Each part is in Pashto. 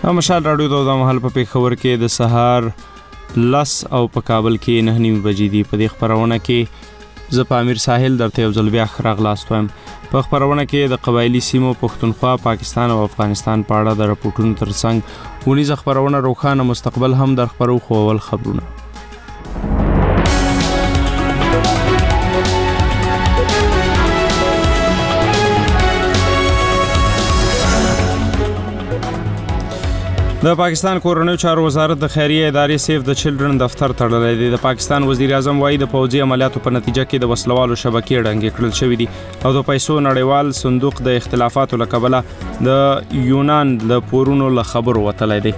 مشال راډیو د مهال په پیښور کې د سهار 10 او په کابل کې 9:30 بجې دي. په دې خبرونه کې زه په امیر ساحل درته یو ځل بیا راغلاست وایم. په خبرونه کې د قبایلی سیمو پښتونخوا، پاکستان او افغانستان په اړه د راپورټونو ترڅنګ ونیزه خبرونه روښانه مستقبل هم در خبرو خو اول خبرونه. د پاکستان کورنیو چارو وزارت د خیریه ادارې سیف د چلډرن دفتر تړلی دی. د پاکستان وزیر اعظم وایي د پوځي عملیاتو په نتیجه کې د وسلوالو شبکې ړنګې کړل شوې دي او د پیسو نړیوال صندوق د اختلافاتو له کبله د یونان د پورونو له خبرو وتلی دی.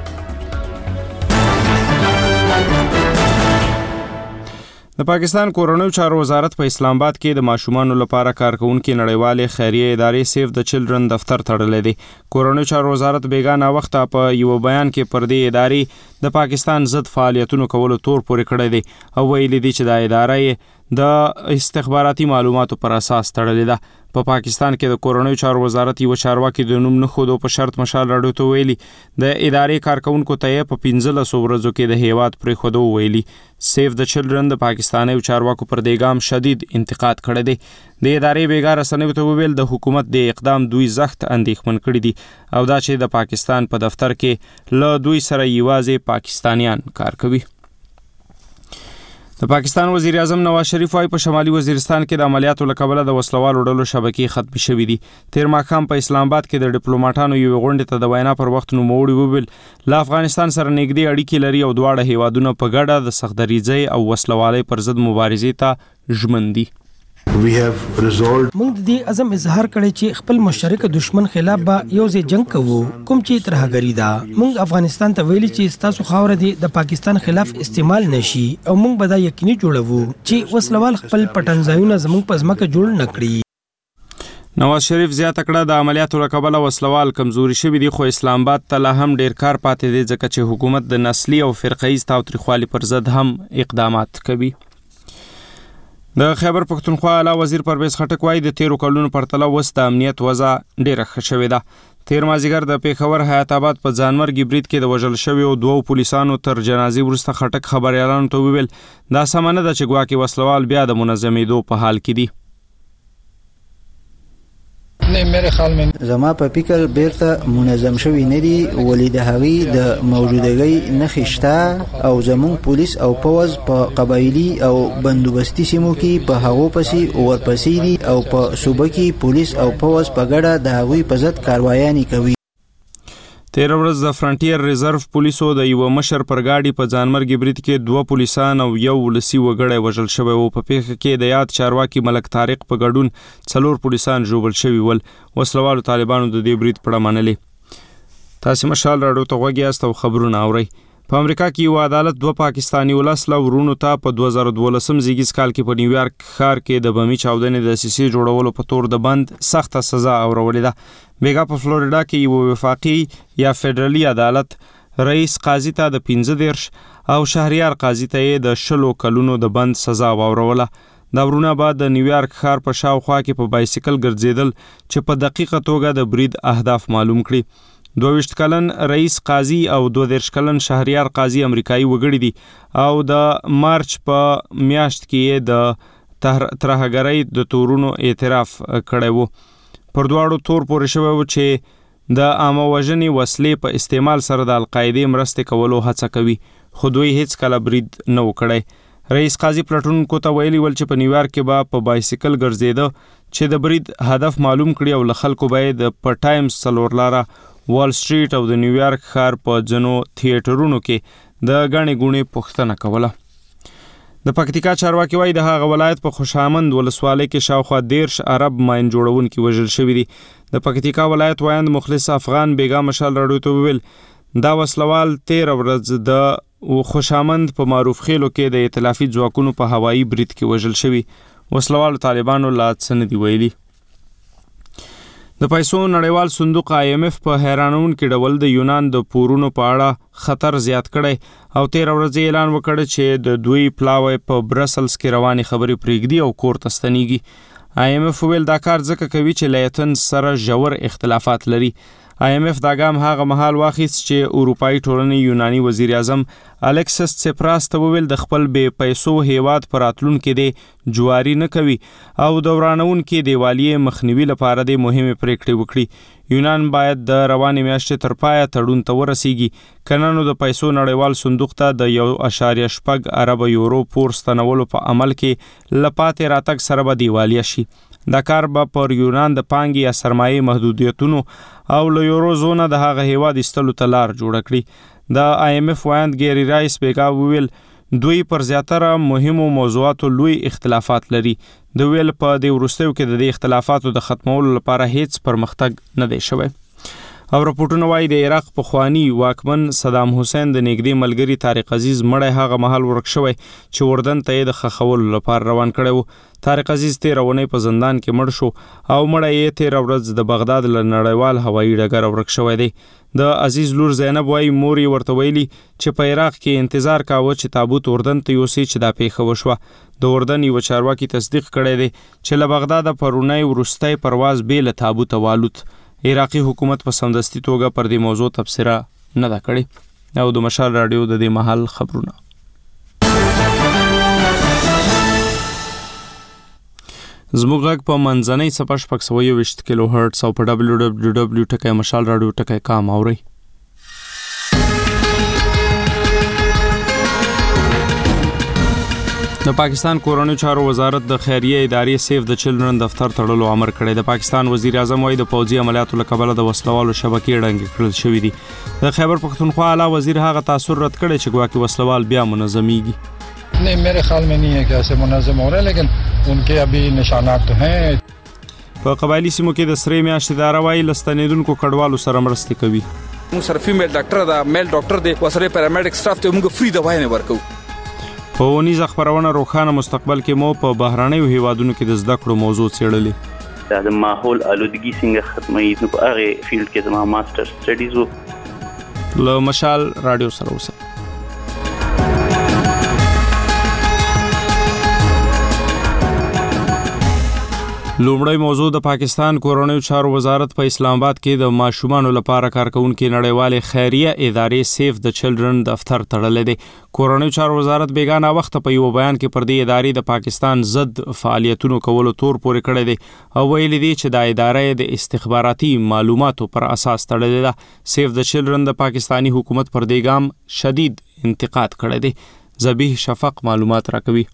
د پاکستان کورنیو چارو وزارت په اسلام آباد کې د ماشومانو لپاره کارکونکو نړیوالې خیریه ادارې سیف د چلډرن دفتر تړلی دی. کورنیو چارو وزارت بیګانه وخت په یو بیان کې پر دې ادارې د پاکستان ضد فعالیتونو کولو تور پورې کړی دی او ویلي دی چې د ادارې د استخباراتي معلوماتو پر اساس تړلې ده. په پاکستان کې د کورنیو چارو وزارت یو چارواکي د نوم نه خودو په شرط مشال راډیو ته ویلي د ادارې کارکونکو ته په 15 ورځو کې د هیواد پرې خودو ویلي. سیف د چلډرن د پاکستاني چارواکو پر دیګام شدید انتقاد کړی دی. د ادارې بیګار رسنیو ته ویل د حکومت د اقدام دوی زخت اندېښمن کړی دي او دا چې د پاکستان په دفتر کې له دوی سره یوازې پاکستانیان کار کوي. د پاکستان وزیر اعظم نواز شریف وايي په شمالي وزیرستان کې د عملیاتو له کبله د وسلوالو ډلو شبکې ختم شوې دي. تیر ماښام په اسلام آباد کې د ډیپلوماټانو یو غونډې ته د وینا پر وخت نوموړي وویل له افغانستان سره نږدې اړیکې لري او دواړه هیوادونه په ګډه د سختدریځۍ او وسلوالۍ پر ضد مبارزې ته ژمن دي. موږ د دې عزم اظهار کړی چې خپل مشترک دشمن خلاف به یو ځای جنگ کوو کوم چې ترهګری ده. موږ افغانستان ته ویلي چې تاسو خاور دي د پاکستان خلاف استعمال نشي او موږ به دا یقیني جوړوو چې وسلوال خپل پټنځایونه زموږ په ځمکه جوړ نکړي. نواز شریف زیاته کړه د عملیاتو له کبله وسلوال کمزوري شوي دي خو اسلام آباد ته لا هم ډیر کار پاتې دی ځکه چې حکومت د نسلي او فرقه‌ایز تاوتریخوالي پر ضد هم اقدامات کوي. د خیبر پښتونخوا اعلی وزیر پرویز خټک وايي د 13 کلونو پرتله اوس د امنیت وضع ډیره ښه شوې ده. تیر مازیګر د پیښور حیات آباد په ځانمرګي برید کې د وژل شویو 2 پولیسانو تر جنازې وروسته خټک خبريالانو ته وویل دا سمه نه ده چې ګواکې وسلوال بیا د منظمېدو په حال کې دي. زما په فکر بیرته منظم شوی نه دي ولې د هغې د موجودګۍ نښې شته او زموږ پولیس او پوځ په قبایلي او بندوبستي سیمو کې په هغو پسې ورپسې دي او په صوبه کې پولیس او پوځ په ګډه د هغوی په ضد کاروایانې کوي. تیر ورځ د فرنټیر ریزرو پولیسو د یو مشر پر گاډي په ځانمرګي برید کې 2 پولیسان او یو ولسی وګړی وژل شوی او په پیښه کې د یاد چارواکي ملک طارق په ګډون 4 پولیسان ژوبل شوي ول. وسلوالو طالبانو د دې برید پړه منلې. تاسو مشال راډیو ته غوږی یاست او خبرونه اورئ. په امریکا کې یو عدالت 2 پاکستانی ولسله ورونو ته په 2012 زیږیز کال کې په نیویارک ښار کې د بمي چاودنې د سیسي جوړولو په تور د بند سخته سزا اورولې ده. بیګا په فلوریدا کې یو وفاقي یا فدرالي عدالت رئیس قاضي ته د 15 او شهریار قاضي ته د 20 کلونو د بند سزا اوروله. دا ورونه بعد د نیویارک ښار په شاوخوا کې په بایسیکل ګرځیدل چې په دقیقه توګه د برید اهداف معلوم کړي. 22 کلن رئیس قاضي او 22 کلن شهریار قاضي امریکایي وګړي دي او د مارچ په میاشت کې د ترهګرۍ د تورونو اعتراف کړی وو. پر دواړو تور پورې شوی و چې د عامه وژنې وسلې په استعمال سره د القاعدې مرستې کولو هڅه کوي خو دوی هیڅ کله برید نه وکړی. رئیس قاضي پلټونکو ته ویلي ول چې په نیویارک کې به په بایسیکل ګرځیده چې د برید هدف معلوم کړي او له خلکو به په ټایمز څلور لاره وال سټریټ او د نیویارک ښار په ځینو تھیټرونو کې د غاڼې غونې پوښتنه کوله. د پکتیکا چارواکي وايي د هغه ولایت په خوشامند ولسوالۍ کې شاوخوا 13 عرب ماین جوړونکي وژل شوي دي. د پکتیکا ولایت وایند مخلص افغان بیګا مشال راډیو ته ویل دا وسلوال 13 ورځ د خوشامند په معروف خیلو کې د ائتلافي ځواکونو په هوایي برید کې وژل شوي. وسلوالو طالبانو لا څه نه دي ویلي. د پیسو نړیوال صندوق IMF په حیرانونکي ډول د یونان د پورونو په اړه خطر زیات کړی او 13 ورځې اعلان وکړ چې د دوی پلاوی په برسلز کې رواني خبرې پرېږدي او کور ته ستنیږي. IMF ویل دا کار ځکه کوي چې له ایتن سره ژور اختلافات لري. IMF دا ګام هغه مهال واخیست چې اروپאי ټولنې یوناني وزیر اعظم الکسس سپراس ته وویل د خپل بې پیسو هیواد پر راتلونکي دی جواری نه کوي او دورانونکي دیوالیې مخنیوي لپاره د مهمې پریکړې وکړي. یونان باید د روانې میاشتې تر پایه تړون ته ورسیږي کنه نو د پیسو نړیوال صندوق ته د 1.8 ارب یورو پور ستنولو په عمل کې لپاتې راتګ سره به دیوالیه شي. دا کار به پر یونان د پانګې یا سرمایې محدودیتونو او له یورو زونه د هغه هیواد ایستلو ته لار جوړه کړي. د IMF وایند ګیری رایس بیګا ویل دوی پر زیاتره مهمو موضوعاتو لوی اختلافات لري. د ویل په دې وروستیو کې د اختلافاتو د ختمولو لپاره هیڅ پرمختګ نه دی شوی. او راپورټونه وايي د عراق پخوانی واکمن صدام حسین د نږدې ملګری طارق عزیز مړی هغه مهال ورک شوی چې اردن ته د خخولو لپاره روان کړی و. طارق عزیز 13 ونې په زندان کې مړ شو او مړی یې 13 ورځ د بغداد له نړیوال هوایي ډګر ورک شوی دی. د عزیز لور زینب وايي مور یې ورته ویلي چې په عراق کې انتظار کاوه چې تابوت اردن ته یوسي چې دا پیښه وشوه. د اردن یو چارواکي تصدیق کړی دی چې له بغداد پرونی ورستی پرواز به له تابوت والوت. عراقي حکومت په سمدستي توګه پر دې موضوع تبصره نه ده کړې. او د مشال رادیو د دې محل خبرونه. زموږ غږ په منځنۍ صفحه 620 کیلو هرتز او په www.mashalradio.com اورئ. د پاکستان کورنیو چارو وزارت د خیریه ادارې سیف د چلډرن دفتر تړلو امر کړی. د پاکستان وزیر اعظم وايي د پوځي عملیاتو له کبله د وسلوالو شبکې ډنګ کړل شوې دي. د خیبر پختونخوا اعلی وزیر هغه تاثر رد کړی چې ګواکې وسلوال بیا منظميږي. नहीं, मेरे ख्याल में नहीं है कि ऐसे मुनज़्ज़म हो रहे हैं, लेकिन उनके अभी निशानात तो हैं. په قبایلی سیمو کې د سرې میاشتې اداره وايي لستنیدونکو کډوالو سره مرستې کوي. موږ سره فیمیل ډاکټر دا میل ډاکټر دی وسره پیرامیډیک سټاف ته موږ فری دوايي نه ورکو. په ونیزه خبرونه روښانه مستقبل کې مو په بهرانیو هیوادونو کې د زده کړو موضوع څېړلې. د ماحول آلودګي څنګه ختموي نو په هغه فیلډ کې زما ماستر سټډیز وو. له مشال رادیو سره اوسه. لومړی موضوع د پاکستان کورنیو چارو وزارت په اسلام آباد کې د ماشومانو لپاره کارکونکو نړیوالې خیریه ادارې سیف د چلډرن دفتر تړلې دی. کورنیو چارو وزارت بیگانه وخت په یو بیان کې پر دې ادارې د پاکستان ضد فعالیتونو کولو تور پورې کړی دی او ویلي دی چې د ادارې د استخباراتي معلوماتو پر اساس تړلې ده. سیف د چلډرن د پاکستانی حکومت پر دې ګام شدید انتقاد کړی دی. ذبیح شفق معلومات راکوي.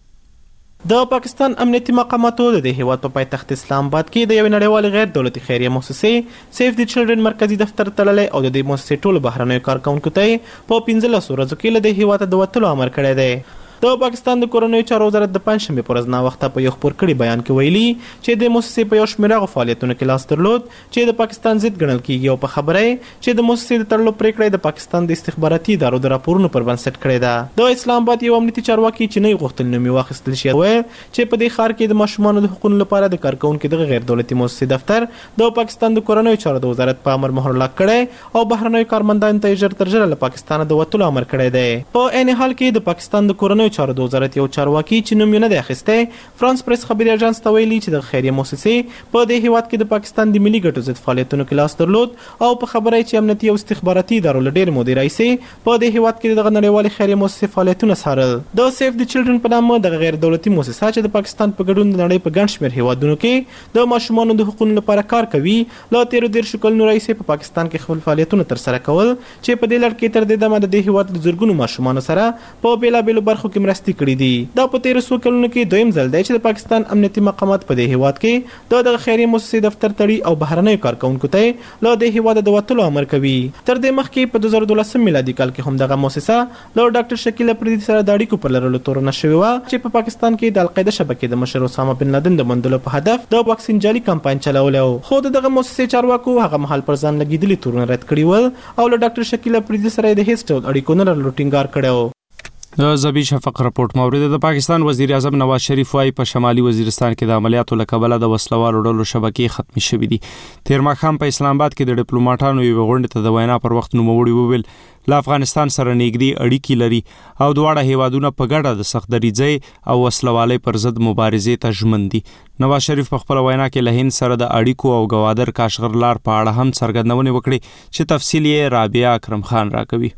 د پاکستان امنیتي مقاماتو د هیواد په پایتخت اسلام آباد کې د یو نړیوال غیر دولتي خیریه مؤسسې سیف د چلډرن مرکزی دفتر تړلی او د دې مؤسسې ټولو بهرنیو کارکونکو ته په 15 ورځو کې له دې هیواد د وتلو امر کړی دی. د پاکستان د کورنیو چارو وزارت د پنځشنبه پر ورځ نا وخته په یو خبر کړي بیان کې ویلي چې د مؤسسې په یو شمېر هغه فعالیتونو کې لاس درلود چې د پاکستان ضد ګڼل کیږي او په خبره چې د مؤسسې د تړلو پریکړه د پاکستان د استخباراتي ادارو د راپورونو پر بنسټ کړې ده. د اسلام آباد یو امنیتي چارواکي چې نه غوښتل نومي واخیستل شي چې په دې ښار کې د ماشومانو د حقوقو لپاره د کارکونکو د غیر دولتي مؤسسې دفتر د پاکستان د کورنیو چارو د وزارت په امر مهر لاک کړي او بهرنیو کارمندانو ته ژر تر ژره له پاکستان د وتلو امر کړی دی. په عین حال کې د پاکستان د کورنیو چارو د وزارت یو چارواکي چې نوم یې نه دی اخیستی فرانس پریس خبري اژانس ته ویلي چې د خیریه مؤسسې په دې هیواد کې د پاکستان د ملي ګټو ضد فعالیتونو کې لاس درلود او په خبره چې امنیتي او استخباراتي ادارو له ډېر مودې راهیسې په دې هیواد کې دغه نړیوالې خیریه مؤسسې فعالیتونه څارل. د سیف د چلډرن په نامه د غیر دولتي مؤسسه چې د پاکستان په ګډون د نړۍ په ګڼ شمېر هیوادونو کې د ماشومانو د حقوقو لپاره کار کوي له 13 کلونو راهیسې په پاکستان کې خپل فعالیتونه ترسره کول چې په دې لړ کې تر دې دمه د دې هیواد د زرګونو ماشومانو سره په بیلابیلو برخو کې مرستې کړې دي. دا په 1300 کلونو کې دویم ځل دی چې د پاکستان امنیتي مقامات په دې هیواد کې د خیریه مؤسسې دفتر تړي او بهرنیو کارکونکو ته له دې هیواد د وتلو امر کوي. تر دې مخکې په 2012 میلادي کال کې هم دغه مؤسسه له ډاکټر شکیل اپریدي سره د اړیکو پر لرلو تورنه شوې وه چې په پاکستان کې د القاعده شبکې د مشر اسامه بن لادن د موندلو په هدف د واکسین جعلي کمپاین چلولی و. خو دغه مؤسسې چارواکو هغه مهال پر ځان لګېدلي تورونه رد کړي ول او له ډاکټر شکیل اپریدي سره د هیڅ ډول اړیکو نه لرلو ټینګار کړی و. د زبی شفق رپورت مورید د پاکستان وزیر اعظم نواز شریف وايي په شمالي وزیرستان کې د عملیاتو له کبله د وسلوالو ډلو شبکې ختمې شوې دي. تیر ماښام په اسلام آباد کې د ډیپلوماټانو یو غونډه ته د وینا پر وخت نوموړي وویل له افغانستان سره نږدې اړیکې لري او دواړه هیوادونه په ګډه د سخت دریځۍ او وسلوالۍ پر ضد مبارزې ته ژمن دي. نواز شریف په خپل وینا کې له هند سره د اړیکو او ګوادر کاشغر لار په اړه هم څرګندونې وکړې چې تفصیل یې رابعه اکرم خان راکوي.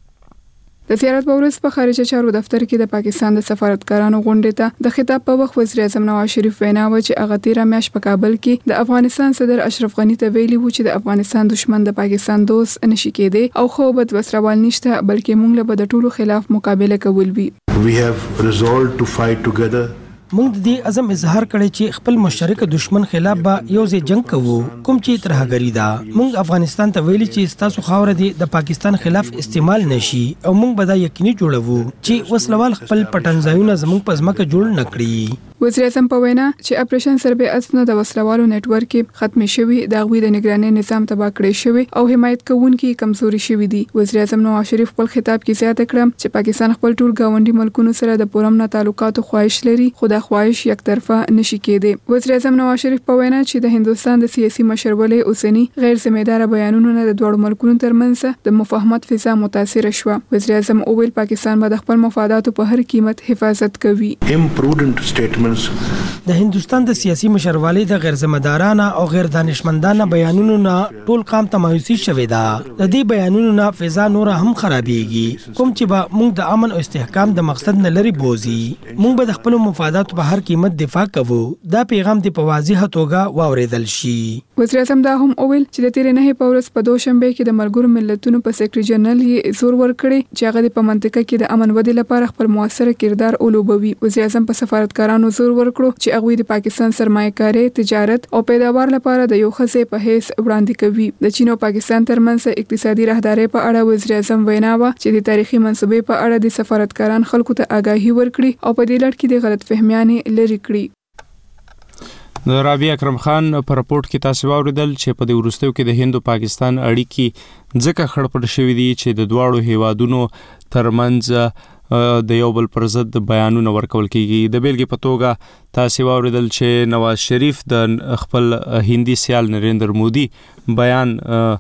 د زیارت په ورځ په خارجه چارو دفتر کې د پاکستان د سفارتکارانو غونډې ته د خطاب په وخت وزیر اعظم نواز شریف وینا و چې هغه 13 میاشت په کابل کې د افغانستان صدر اشرف غنی ته ویلي و چې د افغانستان دشمن د پاکستان دوست نشي کېدی او خو بد وسروال نشته بلکې موږ له د ټولو خلاف مقابله کول وی. We have resolved to fight together. موږ د دې عزم اظهار کړی چې خپل مشترک دشمن خلاف به یو ځای جنگ کوو کوم چې ترهګری ده. موږ افغانستان ته ویلي چې تاسو خاور دي د پاکستان خلاف استعمال نشي او موږ به دا یقیني جوړوو چې وسلوال خپل پټنځایونه زموږ په ځمکه جوړ نکړي. وزیر اعظم په وینا چې اپریشن سربې اسنه د وسلوالو نتورک کې ختم شوی د غوی د نگرانۍ نظام تباه کړی شوی او حمایت کوونکي کمزوري شوی دي. وزیر اعظم نواز شریف خپل خطاب کې زیاته کړم چې پاکستان خپل ټول گاونډي ملکونو سره د پرامن تعلقاتو خواهش لري خو دا خواهش یک طرفه نشي کېدی. وزیر اعظم نواز شریف په وینا چې د هندستان د سیاسي مشرولې اوسنی غیر ذمہ دار بیانونو نه د دوړو ملکونو ترمنځ د مفاهمت فضا متاثر شو. وزیر اعظم اویل پاکستان به د خپل مفاداتو په هر قیمت حفاظت کوي. Imprudent statements د هندستان د سیاسي مشروالۍ د غیر ذمہ دارانه او غیر دانشمندانه بیانونو نه ټول قام ته مایوسي شوې ده. د دې بیانونو نه فضا نور هم خرابېږي کوم چې به موږ د امن او استحکام د مقصد نه لري بوزي. موږ به د خپل مفاداتو په هر قیمت دفاع کوو. دا پیغام د په واضحه توګه واوریدل شي. وزیر اعظم دا هم اویل چې د 13 په ورځ په دوشنبه کې د ملګرو ملتونو په سیکرټری جنرال یې زور ورکړي چې هغه په منطقه کې د امن ودې لپاره خپل موثر کردار اولوبوي. وزیر اعظم په سفارتکارانو زور ورکړو چې هغه د پاکستان سرمایه‌کاري تجارت او پیداوار لپاره د یو خزې په حیث وړاندې کوي. د چین او پاکستان ترمنځ اقتصادي راهداري په اړه وزیر اعظم وینا و چې د تاریخي منصوبې په اړه د سفارتکاران خلکو ته آگاهي ورکړي او په دې لړ کې د غلط فهمیانې لري کړي. د رابعه اکرم خان په رپورت کې تاسو واوریدل چې په دې وروستیو کې د هند او پاکستان اړیکې ځکه خړپړ شوې دي چې د دواړو هیوادونو ترمنځ د یو بل پر ضد بیانونه ورکول کیږي. د بیلګې په توګه تاسو واوریدل چې نواز شریف د خپل هندي سیال نریندر مودي بیان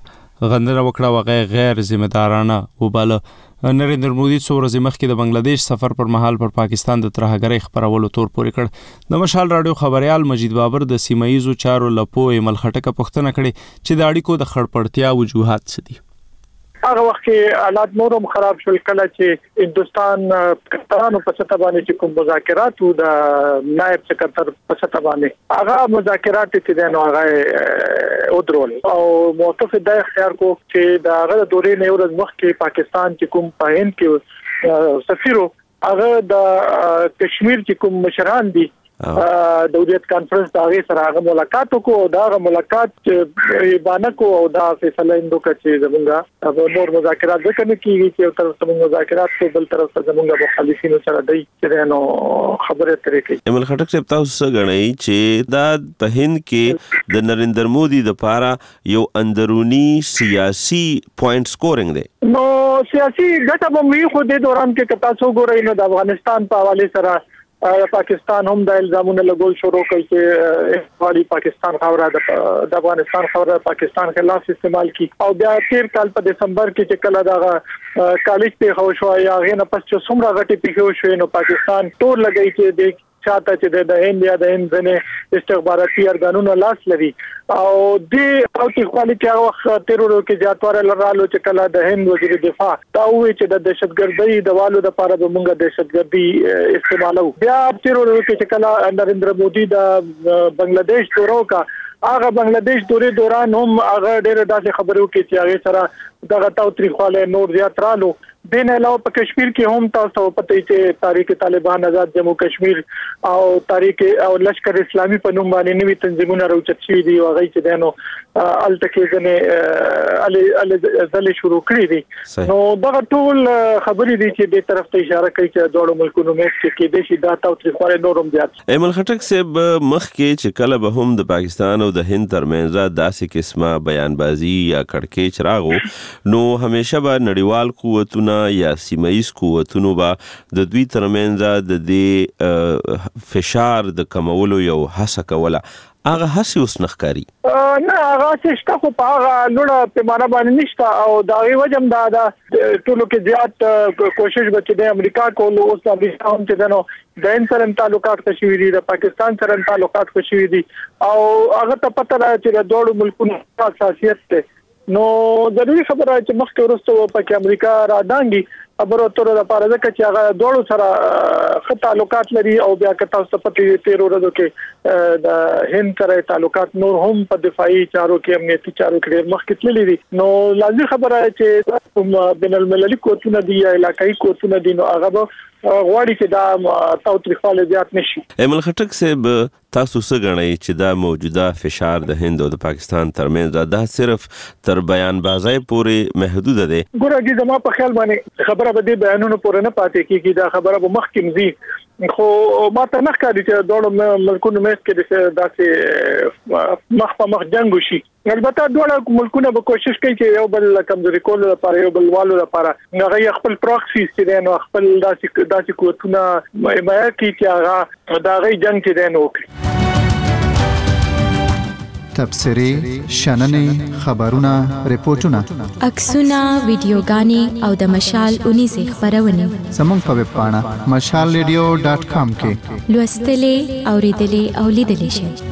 غندنه وکړه او غیر ذمہ دارانه وباله. نریندر مودي څو ورځې مخکې د بنگلاديش سفر پر مهال پر پاکستان د ترهګرۍ خبرولو تور پورې کړ. د مشال رادیو خبريال مجید بابر د سیمایي چارو لپو ایمل خټکه پوښتنه کړې چې د اړیکو د خړپړتیا وجوهات څه دي. هغه وخت کې حالات نورم خراب شول کله چې هندستان پاکستان په سطح باندې چې کوم مذاکرات او د نائب سکرټر په سطح باندې هغه مذاکرات چې د نوغه او درول او موقف د اختیار کو چې د هغه دورې نه ورځ مخکې پاکستان چې کوم په هند کې سفیرو هغه د کشمیر چې کوم مشران دي د وډیت کانفرنس دا غي سره هغه ملاقات وکړو. دا ملاقات باندې کو او دا فیصله اندوک چې زمونږه نور مذاکرات وکړي کیږي چې تر څو مذاکرات په بل طرف ته زمونږه مخالفینو سره دی چې نو خبره ترې کوي. ایمل خټک صاحب تاسو غنئ چې دا په هند کې د نریندر مودي د لپاره یو اندرونی سیاسي پوینټ سکورینګ دی. نو سیاسي ګټه به وي خو د دوران کې تاسو ګورئ نو د افغانستان په حواله سره پاکستان هم د الزامونو لګول شروع کړي چې والی پاکستان خاوره د افغانستان خاوره پاکستان خلاف استعمال کی او بیا تیر کال په دسمبر کې چې کله دا کالج په خو شو یا غنه پس چې څومره غټي پیښو شو نو پاکستان ټول لګي چې د چاته چې د هند یا د هند نه استخباراتي ارګانونو لاس لري او د او تخوالي کې هغه تیرورو کې زیاتوره لرالو چې کله د هند وزیر دفاع دا وی چې د دهشتګردۍ د والو د لپاره به موږ دهشتګردي استعمالو. بیا تیرورو کې چې کله نریندر مودي د بنگلاديش دورو کا هغه بنگلاديش دورې دوران هم هغه ډېر داسې خبرو کې چې هغه سره دغه تاو تاریخواله نور زیات رالو. دین علاوه په کشمیر کې هم تاسو پته چې تاریخ طالبان آزاد جمهو کشمیر او تاریخ او لشکر اسلامي په نوم باندې نوې تنظیمونه راوچت شوي دي او هغه چې دنو التکه ځنه شروع کړی دي. نو دا ټول خبرې دي چې د طرف ته اشاره کوي چې دوه ملکونو مېشت کې د شي دا تاو تاریخواله نورم زیات. ایمل خټک صاحب مخکې چې کله به هم د پاکستان او د هند ترمنځ داسې قسمه بیانبازي یا کړکېچ راغو نو همیشه به نړیوال قوتونه قوتونه یا سیمایي قوتونو به د دوی ترمنځ د دې فشار د کمولو یو هڅه کوله، هغه هڅه اوس نخکاری نه هغه څه خو په هغه لوړه پیمانه باندې نشته او دا غي وجم دا ټولو کې زیات کوشش بچي د امریکا کولو اوس امریکا هم چې دنو د انسرن تعلقات کشوي دي د پاکستان سره تعلقات کشوي دي او هغه ته پته ده چې د دوه ملکونو حساسیت ته نو ضروري خبره چې مخکې ورسته په امریکا را دانګي خبرو تر د پاره ده چې هغه دوه سره خط تعلقات لري او بیا که تاسو په تیر ورځو کې د هند سره تعلقات نور هم په دفاعي چارو کې امنیتي چارو کې مخکې تللي دي نو لازمي خبره چې بین المللي کوتونه دي یا علاقائی کوتونه دي نو هغه غواړي چې دا تاوتریخواله زیات نشي. ایمل خټک صاحب تاسو څه غواړئ چې دا موجوده فشار د هند او د پاکستان ترمنځ دا صرف تر بیان بازۍ پورې محدود ده؟ ګورګي زما په خیال باندې خبره به دې بیانونو پورې نه پاتې کیږي، دا خبره به مخکې مزي خو ما ته نه ښکاري چې دوه ملکونو مېس کې داسې مخ په مخ جنگ وشي. البته دوه ملکونه به کوشش کوي چې یو بل کمزوري کولو لپاره یو بل والو لپاره هغه خپل پراکسي چې نو خپل داسې کوتونه مایه کی چې هغه دا غي جنگ کې دین وکړي. تبصرې، شننې، خبرونه، ریپورتونه، عکسونه، ویډیوګانې او د مشال 19 خبرونه زموږ په ویب پاڼه mashalradio.com کې لوستلې، اوریدلې او لیدلې شئ.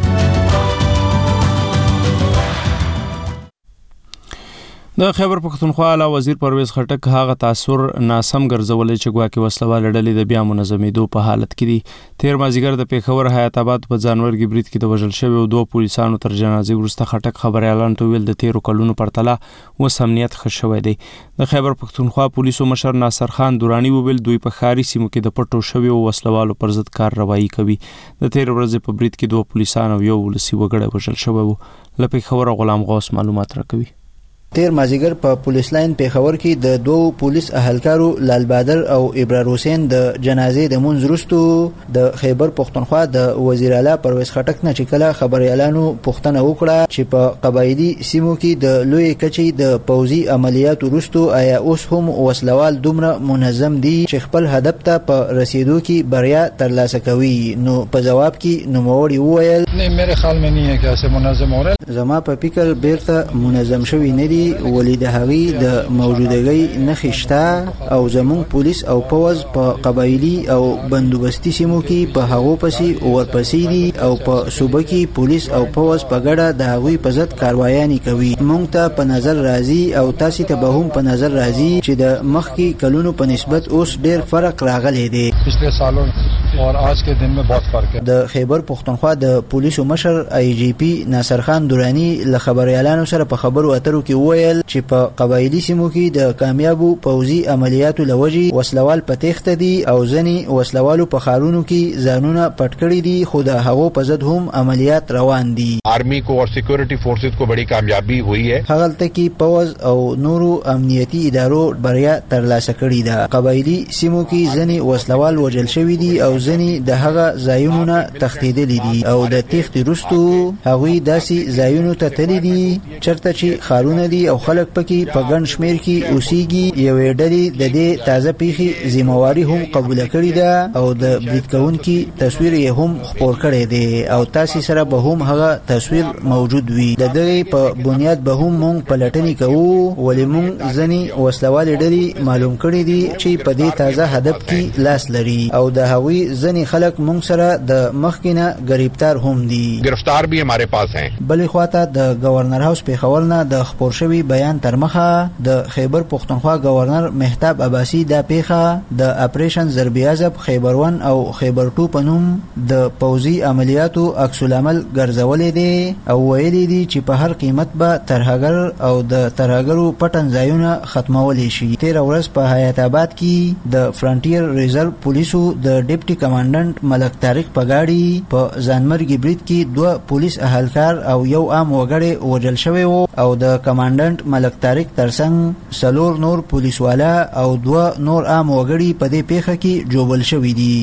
د خیبر پختونخوا اعلی وزیر پرویز خټک هغه تاثر ناسم ګرځولې چې ګواکې وسلواله ډلې د بیا منظمېدو په حالت کې دي. تیر مازیګر د پیښور حیات آباد په ځانورګي برید کې د وژل شویو دوه پولیسانو تر جنازې وروسته خټک خبريالان ته ویل د تیرو کلونو پرتله اوس امنیت ښه شوی دی. د خیبر پختونخوا پولیسو مشر ناصر خان دورانی وویل دوی په ښاري سیمو کې د پټو شویو وسلوالو پر ضد کارروایي کوي. د تیر ورځې په برید کې دوه پولیسان او یو ولسي وګړی وژل شوی وو. له پیښور غلام غوث معلومات راکوي. تیر مازیګر په پولیس لاین پیښور کې د دوه پولیس اهلکارو لال بادر او ابرار حسین د جنازې د منځ وروسته د خیبر پختونخوا د وزیر اعلی پرویز خټک نه چې کله خبريالانو پوښتنه وکړه چې په قبایلی سیمو کې د لوی کچې د پوځي عملیاتو وروسته آیا اوس هم وسلوال دومره منظم دي چې خپل هدف ته په رسیدو کې بریا ترلاسه کوي. نو په جواب کې نوموړي وویل نه میرے خیال میں نہیں ہے کہ ایسے منظم ہو رہا ہے. زما په فکر بیرته منظم شوی نه دي ولې د هغې د موجودګۍ نښې شته او زموږ پولیس او پوځ په قبایلي او بندوبستي سیمو کې په هغو پسې ورپسې دي او په صوبه کې پولیس او پوځ په ګډه د هغوی په ضد کاروایانې کوي. موږ ته په نظر راځي او تاسې ته به هم په نظر راځي چې د مخکې کلونو په نسبت اوس ډېر فرق راغلی دی. پچھلے سالوں اور آج کے دن میں بہت فرق ہے. د خیبر پختونخوا د پولیسو مشر آی جی پی ناصر خان دورانی له خبريالانو سره په خبرو اترو کې وویل چې په قبایلی سیمو کې د کامیابو پوځي عملیاتو لوجي وسلوال په تخته دي او ځنې وسلوالو په خارونو کې ځانونه پټ کړي دي خو د هغو په ضد هم عملیات روان دي. آرمی کو اور سیکورټي فورسز کو بڑی کامیابی ہوئی ہے. هغلته کې پوځ او نورو امنیتي ادارو بریا ترلاسه کړې ده. قبایلی سیمو کې ځنې وسلوال وژل شوي دي او ځنې د هغه ځایونو نه تښتېدلي دي او د تښتې وروسته هغوی داسې ځایونو ته تللي دي چېرته چې خارونه دي او خلک پکې په ګڼ شمېر کې اوسېږي. یوې ډلې د دې تازه پیښې ذمہواري هم قبوله کړې ده او د برید کوونکي تصویر یې هم خپور کړی دی او تاسې سره به هم هغه تصویر موجود وي. د دغې په بنیاد به هم موږ پلټنې کوو ولې موږ ځینې وسلوالې ډلې معلوم کړي دي چې په دې تازه هدف کې لاس لري او د هغوی ځینې خلک موږ سره د مخکې نه ګرفتار هم دي. گرفتار بھی ہمارے پاس ہیں. بلې خواته د گورنر هاوس پیښور نه د خپور شوي بیان تر مخه د خیبر پختونخوا گورنر مهتاب عباسی دا پیښه د اپریشن ضربې عزب خیبر 1 او خیبر 2 په نوم د پوځي عملیاتو عکس العمل ګرځولې دي او ویلي دي چې په هر قیمت به ترهګر او د ترهګرو پټن ځایونه ختمولی شي. تیر ورځ په حیات آباد کې د فرانټیر ریزرو پولیسو د ډیپټي کمانډنټ ملک طارق په ګاډي په ځانمرګي برید کې دوه پولیس اهلکار او یو عام وګړی وژل شوی وو او د کمانډنټ ملک طارق ترڅنګ سلور نور پولیسوالا او دوه نور عام وګړي په دې پیښه کې جوړول شوي دي.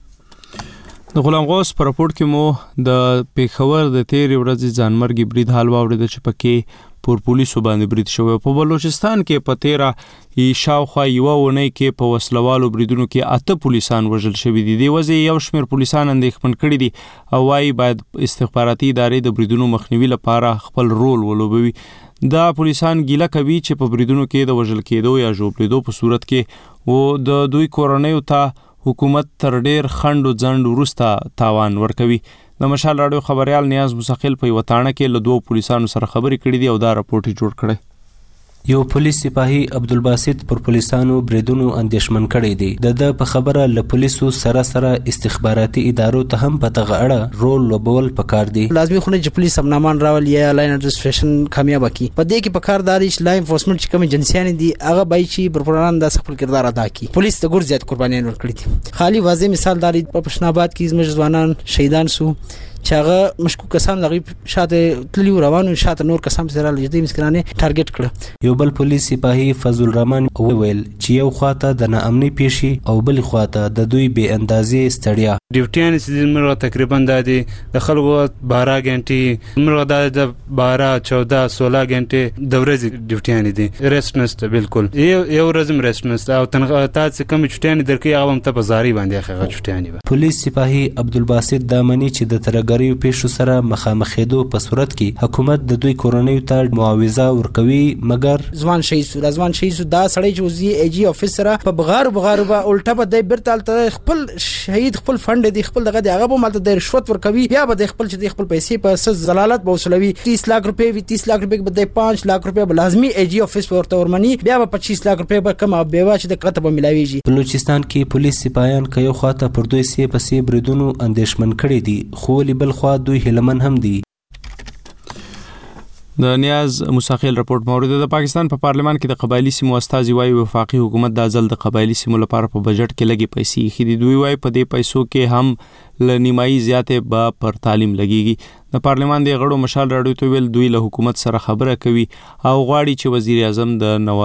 د غلام غوث په راپورټ کې مو د پیښور د تیر ورځې ځانمرګي برید حال واورید چې پکې پر پولیسو باندې برید شوی. په بلوچستان کې په 13 شاوخوا یوه اونۍ کې په وسلوالو بریدونو کې 8 پولیسان وژل شوي دي. دې وجې یو شمېر پولیسان اندېښمن کړي دي او وایي باید استخباراتي ادارې د بریدونو مخنیوي لپاره خپل رول ولوبوي. دا پولیسان ګیله کوي چې په بریدونو کې د وژل کېدو یا ژوبلېدو په صورت کې و د دوی کورنیو ته حکومت تر ډیر خند او ځند وروسته تاوان ورکوي. د مشال راډیو خبريال نیاز مستقل په وطانه کې له 2 پولیسانو سره خبرې کړې دي او دا راپورټ جوړ کړی. یو پولیس سپاهي عبدالباسط پر پولیسانو بریدونو اندېښمن کړی دی. د په خبره له پولیسو سره استخباراتي ادارو ته هم په دغه اړه رول لوبول پکار دی. لازمي خو نه چې پولیس سمنامان راول یا لاین اډمنسټریشن کامیاب کی په دې کې پکار داري چې لا انفورسمنت چې کوم ایجنسیان دي هغه بای چې پرپران د خپل کردار ادا کړي. پولیس ته ګور زیات قربانیان ورکړي دي. خالی واضح مثال داري په پښناباد کې زموږ ځوانان شهیدان سو چې هغه مشکوک کسان دغه شاته تللی روانو شاته نور کسان سره لږدي مسکرانه ټارګټ کړ. یو بل پولیس سپاهي فضل الرحمن وویل چې یو خواته د ناامنۍ پیښې او بل خواته د دوی بې اندازې ستړیا. ډیوټیان چې موږ تقریبا د خلکو 12 غنټې موږ د 12 14 16 غنټې د ورځې ډیوټیان دي. ریسټ نشته بالکل. یو ورځم ریسټ نشته او تاسو کوم چټیان درکې هغه هم ته بازاري باندې هغه چټیان دي. پولیس سپاهي عبدالباسط دامنی چې د ترګریو پیښو سره مخامخېدو په صورت کې حکومت د دوی کورنیو ته معاوضه ورکوي مګر ځوان شهید دا سړی چې وزي ای جی افیسر په بغار به الټا به د برتال ته خپل شهید خپل فند دي خپل دغه هغه به مالته د رشوت ورکوي بیا به د خپل چې خپل پیسې په سز زلالت به وسلوي. 30 لک روپے 30 لک روپے به 5 لک روپے به لازمي ای جی افیس ورته ورمني بیا به 25 لک روپے به کم بیوا چې د قطب ملاويږي. بلوچستان کې پولیس سپاهیان کيو خواته پر دوی سي پسې بریدونو اندېښمن کړي دي خو بل خوا دوی هلمن هم دي. د نیاز مستقل رپورت مورد د پاکستان په پارلمان کې د قبایلی سیمو استازي وايي وفاقي حکومت د ځل د قبایلی سیمو لپاره په بجټ کې لګي پیسې خېدي. دوی وايي په دې پیسو کې هم لنیمایي زیاتې به پر تعلیم لګيږي. د پارلمان د غړو مشال راډیو ته ویل دوی له حکومت سره خبره کوي او غواړي چې وزیر اعظم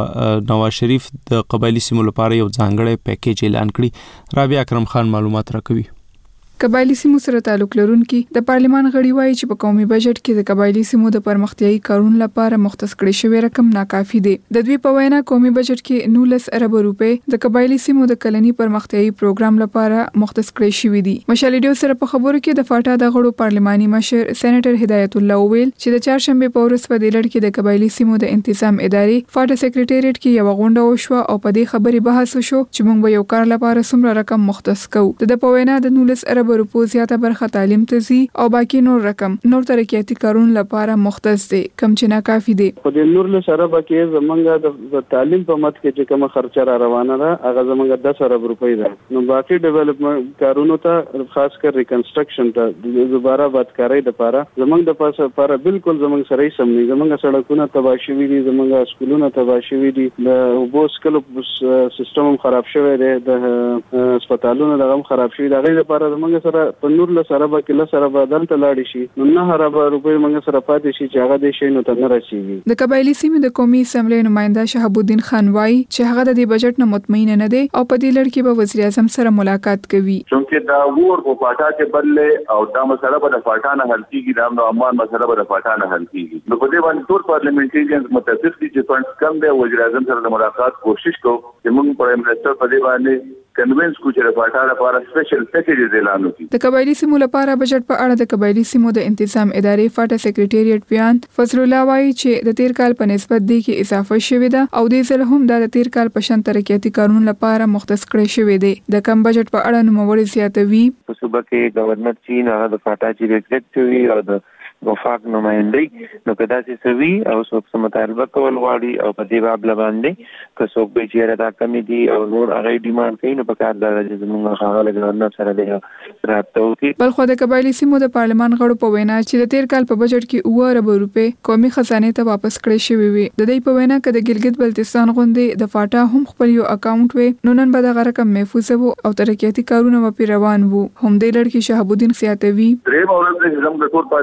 د نواز شریف د قبایلی سیمو لپاره یو ځانګړی پیکیج اعلان کړي. رابعه اکرم خان معلومات راکوي. قبایلی سیمو سره تعلق لرونکي د پارلمان غړي وایي چې په قومي بجټ کې د قبایلی سیمو د پرمختیايي کارونو لپاره مختص کړي شوی رقم ناکافي دی. د دوی په وینا قومي بجټ کې 19 ارب روپے د قبایلی سیمو د کلني پرمختیايي پروګرام لپاره مختص کړي شوی دي. مشالډیو سره په خبرو کې د فاټا د غړو پارلماني مشر سېنیټر هدایت الله ویل چې د چهارشنبه په ورځ په دې لړ کې د قبایلی سیمو د انتظام ادارې فاټا سیکریټریټ کې یو غونډه وشوه او په دې خبرې بحث وشو چې موږ به یو کار لپاره څومره رقم مختص کوو. د په وینا د 19 ارب روپو زیاته برخه تعلیم ته زی او باقی نور رقم نور ترقیاتي کارونو لپاره مختص دي کم چې ناکافي دي. په دې نور له سره به کې زمونږ د تعلیم په مت کې چې کوم خرچه را روانه ده هغه زمونږ 10 ارب روپۍ ده. نو باقی ډیولپمنٹ کارونو ته خاص کر ریکنسټرکشن ته دوباره بدکارۍ لپاره زمونږ د پاسه لپاره بالکل زمونږ سره سم نه زمونږ سړکونه تباہ شوي دي زمونږ سکولونه تباہ شوي دي د اوبو سکلو سیستم هم خراب شوی دی د هسپتالونو دغه خراب شوی دی. هغه لپاره زمونږ سره په نور سره به کله سره بدل ته لاړ شي نو 9 ارب روپۍ موږ سره پاتې شي چې هغه د شي نو ته نه رسیږي. د قبایلی سیمې د قومي اسمبلی نماینده شهاب الدین خان وایي چې هغه د دې بجټ نه مطمئن نه دی او په دې لړ کې به وزیر اعظم سره ملاقات کوي. چونکه دا ور په پاټا کې بل او دا مسله به د پاټا نه حل کیږي دا نو امان مسله به د پاټا نه حل کیږي. نو په دې باندې ټول پارلیمنټریانز متفق دي چې څنګه کم دی وزیر اعظم سره د ملاقات کوشش کوو چې موږ پرایم منسٹر په دې باندې کنوینس کو چې پاټا لپاره سپیشل پیکیج اعلان وکړي. د قبایلی سیمو لپاره بجټ په اړه د قبایلی سیمو د انتظام ادارې فاټا سیکریټریټ بیان فضل الله وایي چې د تیر کال په نسبت دی کې اضافه شوې ده او د زل هم د تیر کال په شان ترقیاتي کارونو لپاره مختص کړی شوی دی. د کم بجټ په اړه نوموړي زیاتوي په صوبه کې گورنر چین هغه د فاټا چې ایگزیکټیو او د وفاق نمائندې نو کدا چې سوي او څوک مطالبه کول غواړي او په دې باب باندې که څوک به چیرې دا کمی دي او نور هغه ډیماند کوي نو په کار دا چې موږ هغه گورنر سره دی رابطه وکړي. بل خو د قبایلی سیمو د پارلمان غړو په وینا چې د تیر کال په بجټ کې 9 ارب روپے قومي خزانه ته واپس کړی شوی وي. د دې په وینا کې د ګلګت بلتستان غونډې د فاټا هم خپل یو اکاونټ وي نو نن به د رقم محفوظ وو او ترقیاتي کارونه په روان وو. هم د لړ کې شهاب الدین سیاتوي درې اورل د زموږ ټول پارلیمنټري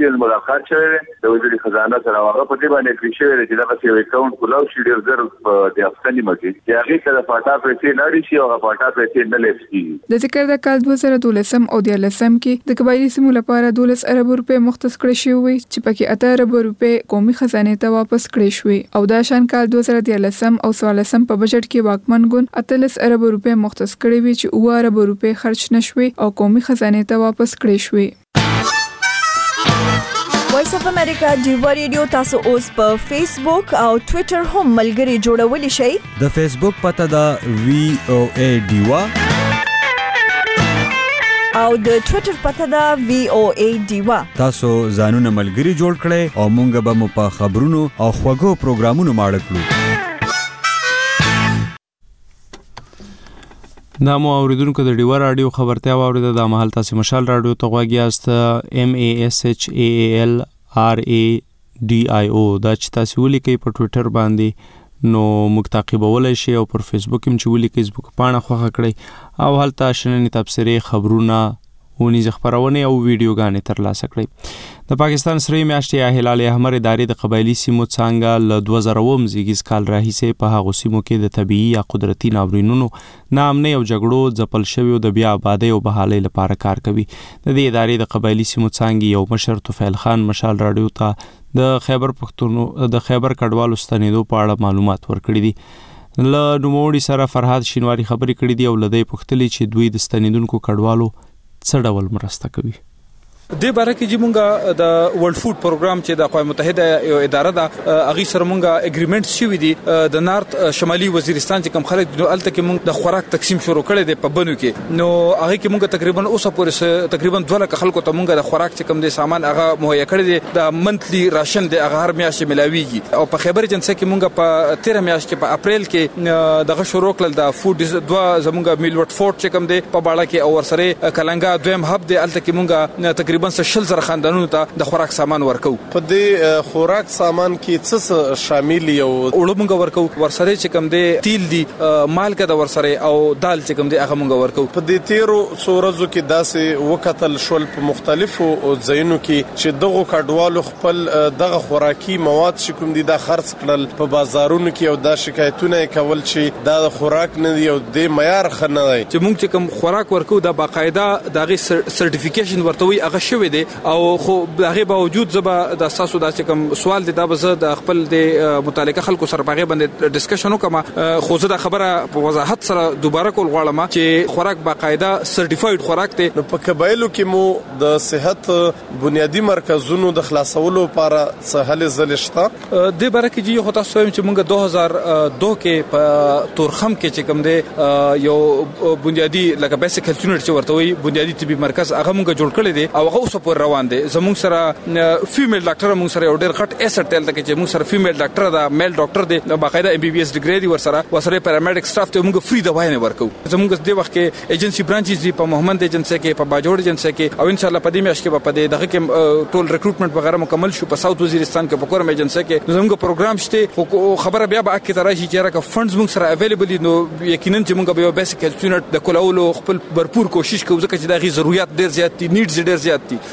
انټيليجنس ملاقات شوه د وزیر خزانه سره هغه په دې باندې کې شوه چې دا یو اکاونټ کولاو شي ډیر زر د افغاني مکه چې هغه سره فاټا پیسې لري شي او فاټا پیسې نه لېږي. د ذکر د کال 2012 او 2013 کې د قبایلی سیمو لپاره 12 ارب روپے مختص کړی شوی چې پکې 8 ارب روپے قومي خزانه ته واپس کړی شوی او دا شان کال 2013 او 2014 په بجټ کې واکمن ګوند 8 ارب روپے مختص کړی وی چې 9 ارب روپے خرج نشوي او قومي خزانه ته واپس کړی شوی. وایس اف امریکا ډیوا ریډیو تاسو اوس په فیسبوک او ټوئیټر هم ملګري جوړولی شئ. د فیسبوک پته دا VOA ډیوا او د ټوئیټر پته دا VOA ډیوا. تاسو ځانونه ملګري جوړ کړئ او مونږ به مو په خبرونو او خوږو پروګرامونو ماړه کړو. دا مو اوریدونکو د ډیوا رادیو خبرتیا واوریده. د مهال تاسو مشال رادیو ته غواګی است MASHAL RADIO دا چې تاسو ولیکئ په ټوئیټر باندې نو موږ تعقیبولای شئ او پر فیسبوک هم چې ولیکئ فیسبوک پاڼه خوښه کړئ او هلته شننې تبصرې خبرونه ونیز خبرونه او ویډیوګانې ترلاسه کړئ. د پاکستان سره میاشتې یا هلال احمر ادارې د قبایلی سیمو څنګه ل 2000 زیږیز کال راهیسې په هغو سیمو کې د طبيعي یا قدرتي ناورینونو نامنه او جګړو ځپل شوی او د بیا آبادی او بحالي لپاره کار کوي. د دې ادارې د قبایلی سیمو څنګه یو مشر طفیل خان مشال رادیو ته د خیبر کډوالو ستنېدو په اړه معلومات ورکړي دي. له نوموړي سره فرهاد شینواری خبرې کړې دي او لدی پختلی چې دوی د ستنېدونکو کډوالو څه ډول مرسته کوي. د باره کې چې مونږه د ورلد فود پروګرام چې د اقوام متحده یو اداره ده اغه سره مونږه اګریمنټ شوی دی د نارت شمالي وزیرستان چې کوم خلک نو الته کې مونږ د خوراک تقسیم شروع کړی دی په بنو کې نو هغه کې مونږ تقریبا اوسه پورې تقریبا 2 لک خلکو ته مونږ د خوراک چې کوم دی سامان هغه مهیا کړی دی د منتلی راشن دی هغه هر میاشت ملاویږي او په خیبر جنسه کې مونږ په 13 میاشت کې په اپریل کې دغه شروع کړل د فود دوا زمونږ میلوټ فورت چې کوم دی په باړه کې او ورسره کلنګا دویم هب دی الته کې مونږ تقریبا 60 خاندانونو ته د خوراک سامان ورکو. په دې خوراک سامان کې څه شامل یو اولمږه ورکو ورسره چې کوم دی تیل دی مالګه د ورسره او دال چې کوم دی هغه مونږ ورکو. په دې 13 ورځو کې داسې وکتل شول په مختلفو ځایونو کې چې دغه کډوالو خپل دغه خوراکي مواد چې کوم دي دا خرڅ کړل په بازارونو کې او دا شکایتونه کول چې دا خوراک نه دی او د معیار خنه دی چې مونږ چې کوم خوراک ورکو دا باقاعده دغه سرټیفیکیشن ورته وي هغه شوی دی او خو هغه باوجود زبا د اساسو د کوم سوال د بزه د خپل د متعلقه خلکو سره باغې باندې ډسکشن وکما خو زه د خبره په وضاحت سره دوباره کول غواړم چې خوراک باقاعده سرټیفاید خوراک ته په قبایلو کې مو د صحت بنیادی مرکزونو د خلاصولو لپاره څه هلې زلشتہ د برکه جی هوتا سویم چې موږ 2002 کې په تورخم کې چې کوم دی یو بنیادی لکه بیسیک هیلث یونټ چې ورته وي بنیادی طبي مرکز هغه موږ جوړ کړی دی او هغه اوس په روان دی. زموږ سره فیمیل ډاکټر موږ سره یو ډېر غټ ایسټ تل تک چې موږ سره فیمیل ډاکټر دا میل ډاکټر دی باقاعده MBBS ډیګری دی ورسره پیرامیډیک سټاف ته موږ فری دوايي نه ورکو. زموږ د وخت کې ایجنسی برانچز دی په محمد ایجنسی کې په باجوړ ایجنسی کې او ان شاء الله په دې میاشت کې په دې دغه کې ټول ریکروټمنټ وغیرہ مکمل شو په ساوث وزیرستان کې په کورم ایجنسی کې زموږ پروګرام شته خبره بیا به اکه تراشي چې راکه فندز موږ سره اویلیبل نو یقینا چې موږ به بیسیک هیلث یونټ د کولولو خپل भरपूर کوشش کوو ځکه چې دا غي ضرورت ډیر زیات دي نیډز ډیر زیات دي.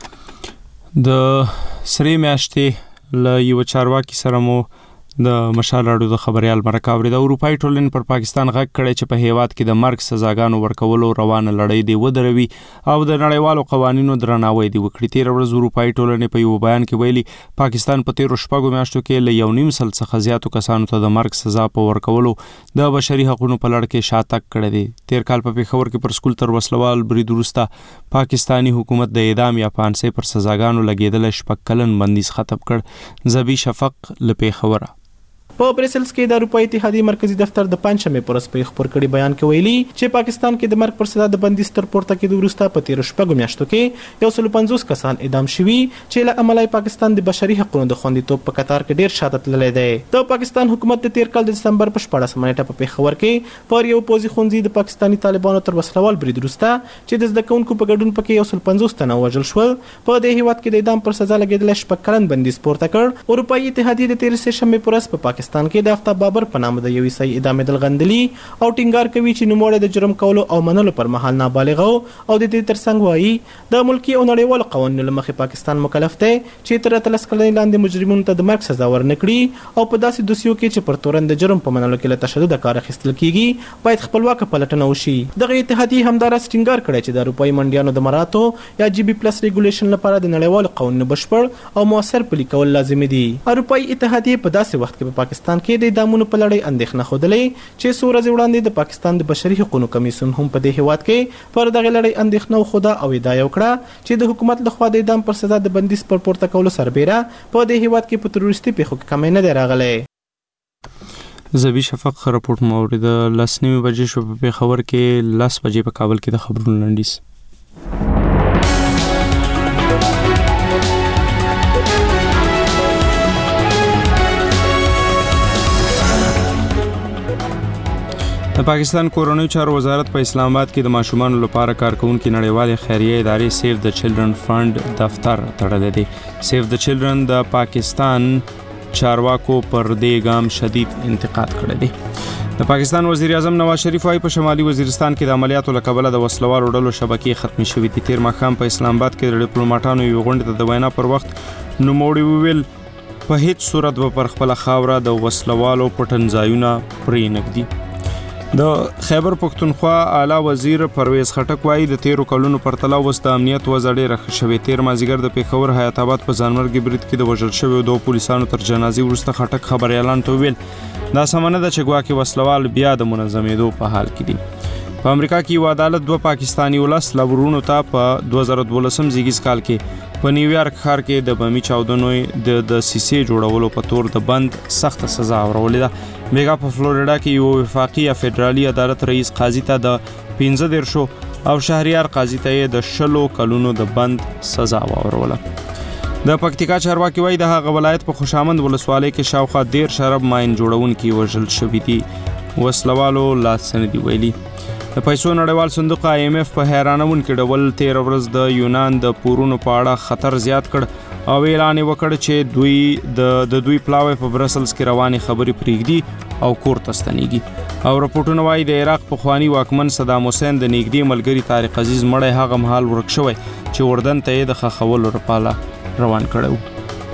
د سری میاشتې له یو چارواکي سره مو د مشال راډیو د خبريال مرکه اوري د اروپای ټولنې پر پاکستان غږ کړي چې په هیواد کې د مرګ سزاګانو ورکولو روانه لړۍ دی ودروي او د نړیوالو قوانینو درناوی دی وکړي. تیر ورځ اروپای ټولنې په یو بیان کې ویلي پاکستان په 13 شپږو میاشتو کې له 1.5 سل څخه زیاتو کسانو ته د مرګ سزا په ورکولو د بشري حقوقو په لړ کې شاتګ کړی دی. تیر کال په پیښور کې پر سکول تر وسلوال برید وروسته پاکستانی حکومت د اعدام یا فانسي پر سزاګانو لګیدل شپږ کلن بندیز ختم کړ. زبی شفق له پیښور په برسلز کې د اروپای اتحادیې مرکزی دفتر د پنځمې پر سپې خبر کړي بیان کې ویلي چې پاکستان کې د مرګ پر سزا د بندیز تر پورته کېدو وروسته په 13 شپږو میاشتو کې 150 کسان اعدام شوي چې له عملای پاکستان د بشري حقوقو د خوندیتوب په قطار کې ډیر شاته تللی دی. د پاکستان حکومت د 13 کال د دسمبر په 14 نیټه په پیښور کې پر یو پوزي خونځي د پاکستانی طالبانو تر وسلوال برید وروسته چې د زدهکونکو په ګډون پکې 150 تنه وژل شول په دې هیواد کې د اعدام پر سزا لګیدل شپږ کلن بندیز پورته کړ. اروپای اتحادیې د 13 شنبه پر ورځ په پاکستان پاکستان کې د آفتاب بابر په نامه د یو عیسائی ادامه دلغندلی او ټینګار کوي چې نوموړی د جرم کولو او منلو پر مهال نابالغ او د دې ترڅنګ وایي د ملکی او نړیوالو قوانینو له مخې پاکستان مکلف دی چې تر 13 کلنۍ لاندې مجرمینو ته د مرګ سزا ورنکړي او په داسې دوسیو کې چې پر تورن د جرم په منلو کې له تشدد کار اخیستل کیږي باید خپلواک پلټنه وشي. دغه اتحادیه همدارس ټینګار کړی چې د اروپایي منډیانو د مراتو یا جی بی پلس ریګولیشن لپاره د نړیوالو قوانینو بشپړ او موثر پلي کول لازمي دي. اروپایي اتحادیه په داسې وخت کې په پاکستان کې د اعدامونو په لړۍ اندېښنه خوده چې څو ورځې وړاندې د پاکستان د بشري حقوقو کمیسیون هم په دې هیواد کې پر دغه لړۍ اندېښنه خوده او ادعا وکړه چې د حکومت لخوا د اعدام پر سزا د بندیز پر پورته کولو سربیره په دې هیواد کې په تروریستي پیښو کې کمی نه دی راغلی. زبی شفق رپورټ مورد لسنیمه بجې شو په پیښور کې 10 بجې په کابل کې د خبرونو لنډیز. د پاکستان کورنیو چارو وزارت په اسلام آباد کې د ماشومانو لپاره کارکونکو نړیوالې خیریه ادارې سیف د چلډرن فند دفتر تړلی دی. سیف د چلډرن د پاکستان چارواکو پر دې ګام شدید انتقاد کړی دی. د پاکستان وزیر اعظم نواز شریف وايي په شمالي وزیرستان کې د عملیاتو له کبله د وسلوالو ډلو شبکې ختمې شوې دي. تیر ماښام په اسلام آباد کې د ډیپلوماټانو یو غونډه ته د وینا پر وخت نوموړي وویل په هیڅ صورت به پر خپله خاوره د وسلوالو پټنځایونه پرېنږدي. د خیبر پښتونخوا اعلی وزیر پرویز خټک وايي د 13 کلونو پرتله اوس د امنیت وضع ډېره ښه شوې. تیر مازدیګر د پیښور حیات آباد په ځانمرګي برید کې د وژل شویو 2 پولیسانو تر جنازې وروسته خټک خبر اعلان ته وویل دا سمه نه ده چې ګواکې وسلوال بیا د منظمېدو په حال کې دي. په امریکا کې یو عدالت 2 پاکستانی ولس لورونو ته په 2012 زیږیز کال کې په نیویارک ښار کې د بمي چاودنو د سیسې جوړولو په تور د بند سخت سزا ورولې ده. میګا په فلوریډا کې یو وفاقي یا فدرالي عدالت رئیس قاضي ته د 15 او شهریار قاضي ته د 20 کلونو د بند سزا وروله. د پکتیکا چارواکي وايي د هغه ولایت په خوشامند ولسوالۍ کې شاوخوا 10 شراب ماین جوړونکي وژل شوي دي. وسلوالو لاسندې ویلي. د پیسو نړیوال صندوق IMF په حیرانونکي ډول 13 ورځ د یونان د پورونو په اړه خطر زیات کړ او اعلان وکړ چې دوی د دوی پلاوی په برسلز کې رواني خبرې پریږدي او کور ته ستنېږي. او راپورټونه وايي د عراق پخوانی واکمن صدام حسین د نږدې ملګری طارق عزیز مړی هغه مهال ورک شوی چې اردن ته یې د خښولو لپاره روان کړی.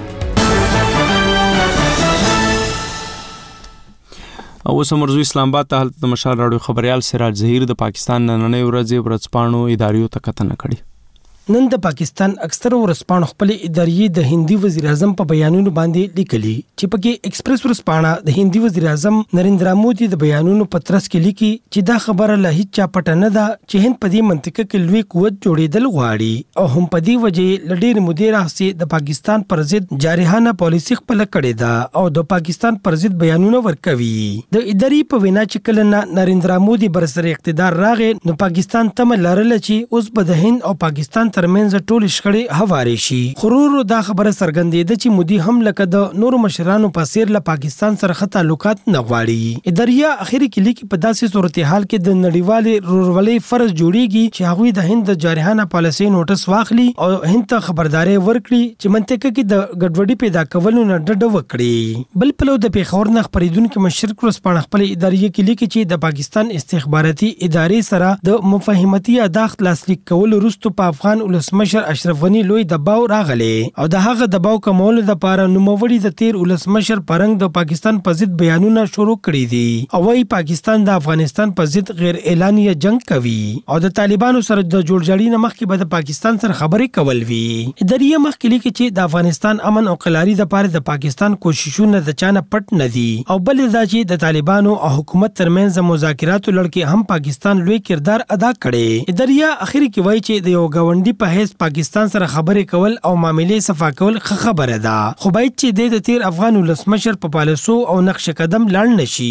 او سمرزو اسلام آباد ته حالت د مشال راډیو خبريال سراج ظهیر د پاکستان نننۍ ورځې ورځپاڼو اداریو ته کتنه کړې. نن د پاکستان اکثر ورځپاڼو خپل اداري د هندي وزیر اعظم په بیانونو باندې لیکلي چې پکې ایکسپریس ورځپاڼه د هندي وزیر اعظم نریندرا مودي د بیانونو په ترڅ کې لیکي چې دا خبره له هیڅ چا پټه نه ده چې هند په دې منطقه کې لوی قوت جوړېدل غواړي او هم په دې وجې لډیر مدیر راځي د پاکستان پر ضد جارحانه پالیسي خپل کړې ده او د پاکستان پر ضد بیانونه ورکوي. د اداري په وینا چې کله نریندرا مودي برسر اقتدار راغی نو پاکستان تم لرل چې اوس به د هند او پاکستان ترمنځ ټول شخړې هواري شي. خرور دا خبره څرګندېده چې مودي هم لکه د نورو مشرانو په څیر له پاکستان سره ښه تعلقات نه غواړي. اداریه اخري کې لیکي په داسې صورتحال کې د نړیوالې رورولۍ فرض جوړیږي چې هغوی د هند د جارحانه پالیسۍ نوټس واخلي او هند ته خبرداري ورکړي چې منطقه کې د ګډوډۍ پیدا کولو نه ډډه وکړي. بل پلو د پیښور نه خبرېدونکو مشرک ورځپاڼه خپل اداریه کې لیکي چې د پاکستان استخباراتي ادارې سره د مفاهمتي اهداف لاسلیک کول وروسته په افغان ولسمشر اشرف غنی لوی دباو راغلی او د هغه دباو کمولو لپاره نوموړي د تیر ولسمشر پرنګ د پاکستان په ضد بیانونه شروع کړي دي او وايي پاکستان د افغانستان په ضد غیر اعلانیه جنگ کوي او د طالبانو سره د جوړجاړي نه مخکې به د پاکستان سره خبرې کول وي. اداریه مخکې لیکي چې د افغانستان امن او قلاري لپاره د پاکستان کوششونه د چانه پټ نه دي او بل دا چې د طالبانو او حکومت ترمنځ مذاکراتو لړ کې هم پاکستان لوی کردار ادا کړي. اداریه اخر کې وایي چې د یو غونډي په هیڅ پاکستان سره خبرې کول او معاملې صفا کول ښه خبره ده خو باید چې د تیر افغان ولسمشر په پالیسو او نقش قدم لاړ نشي.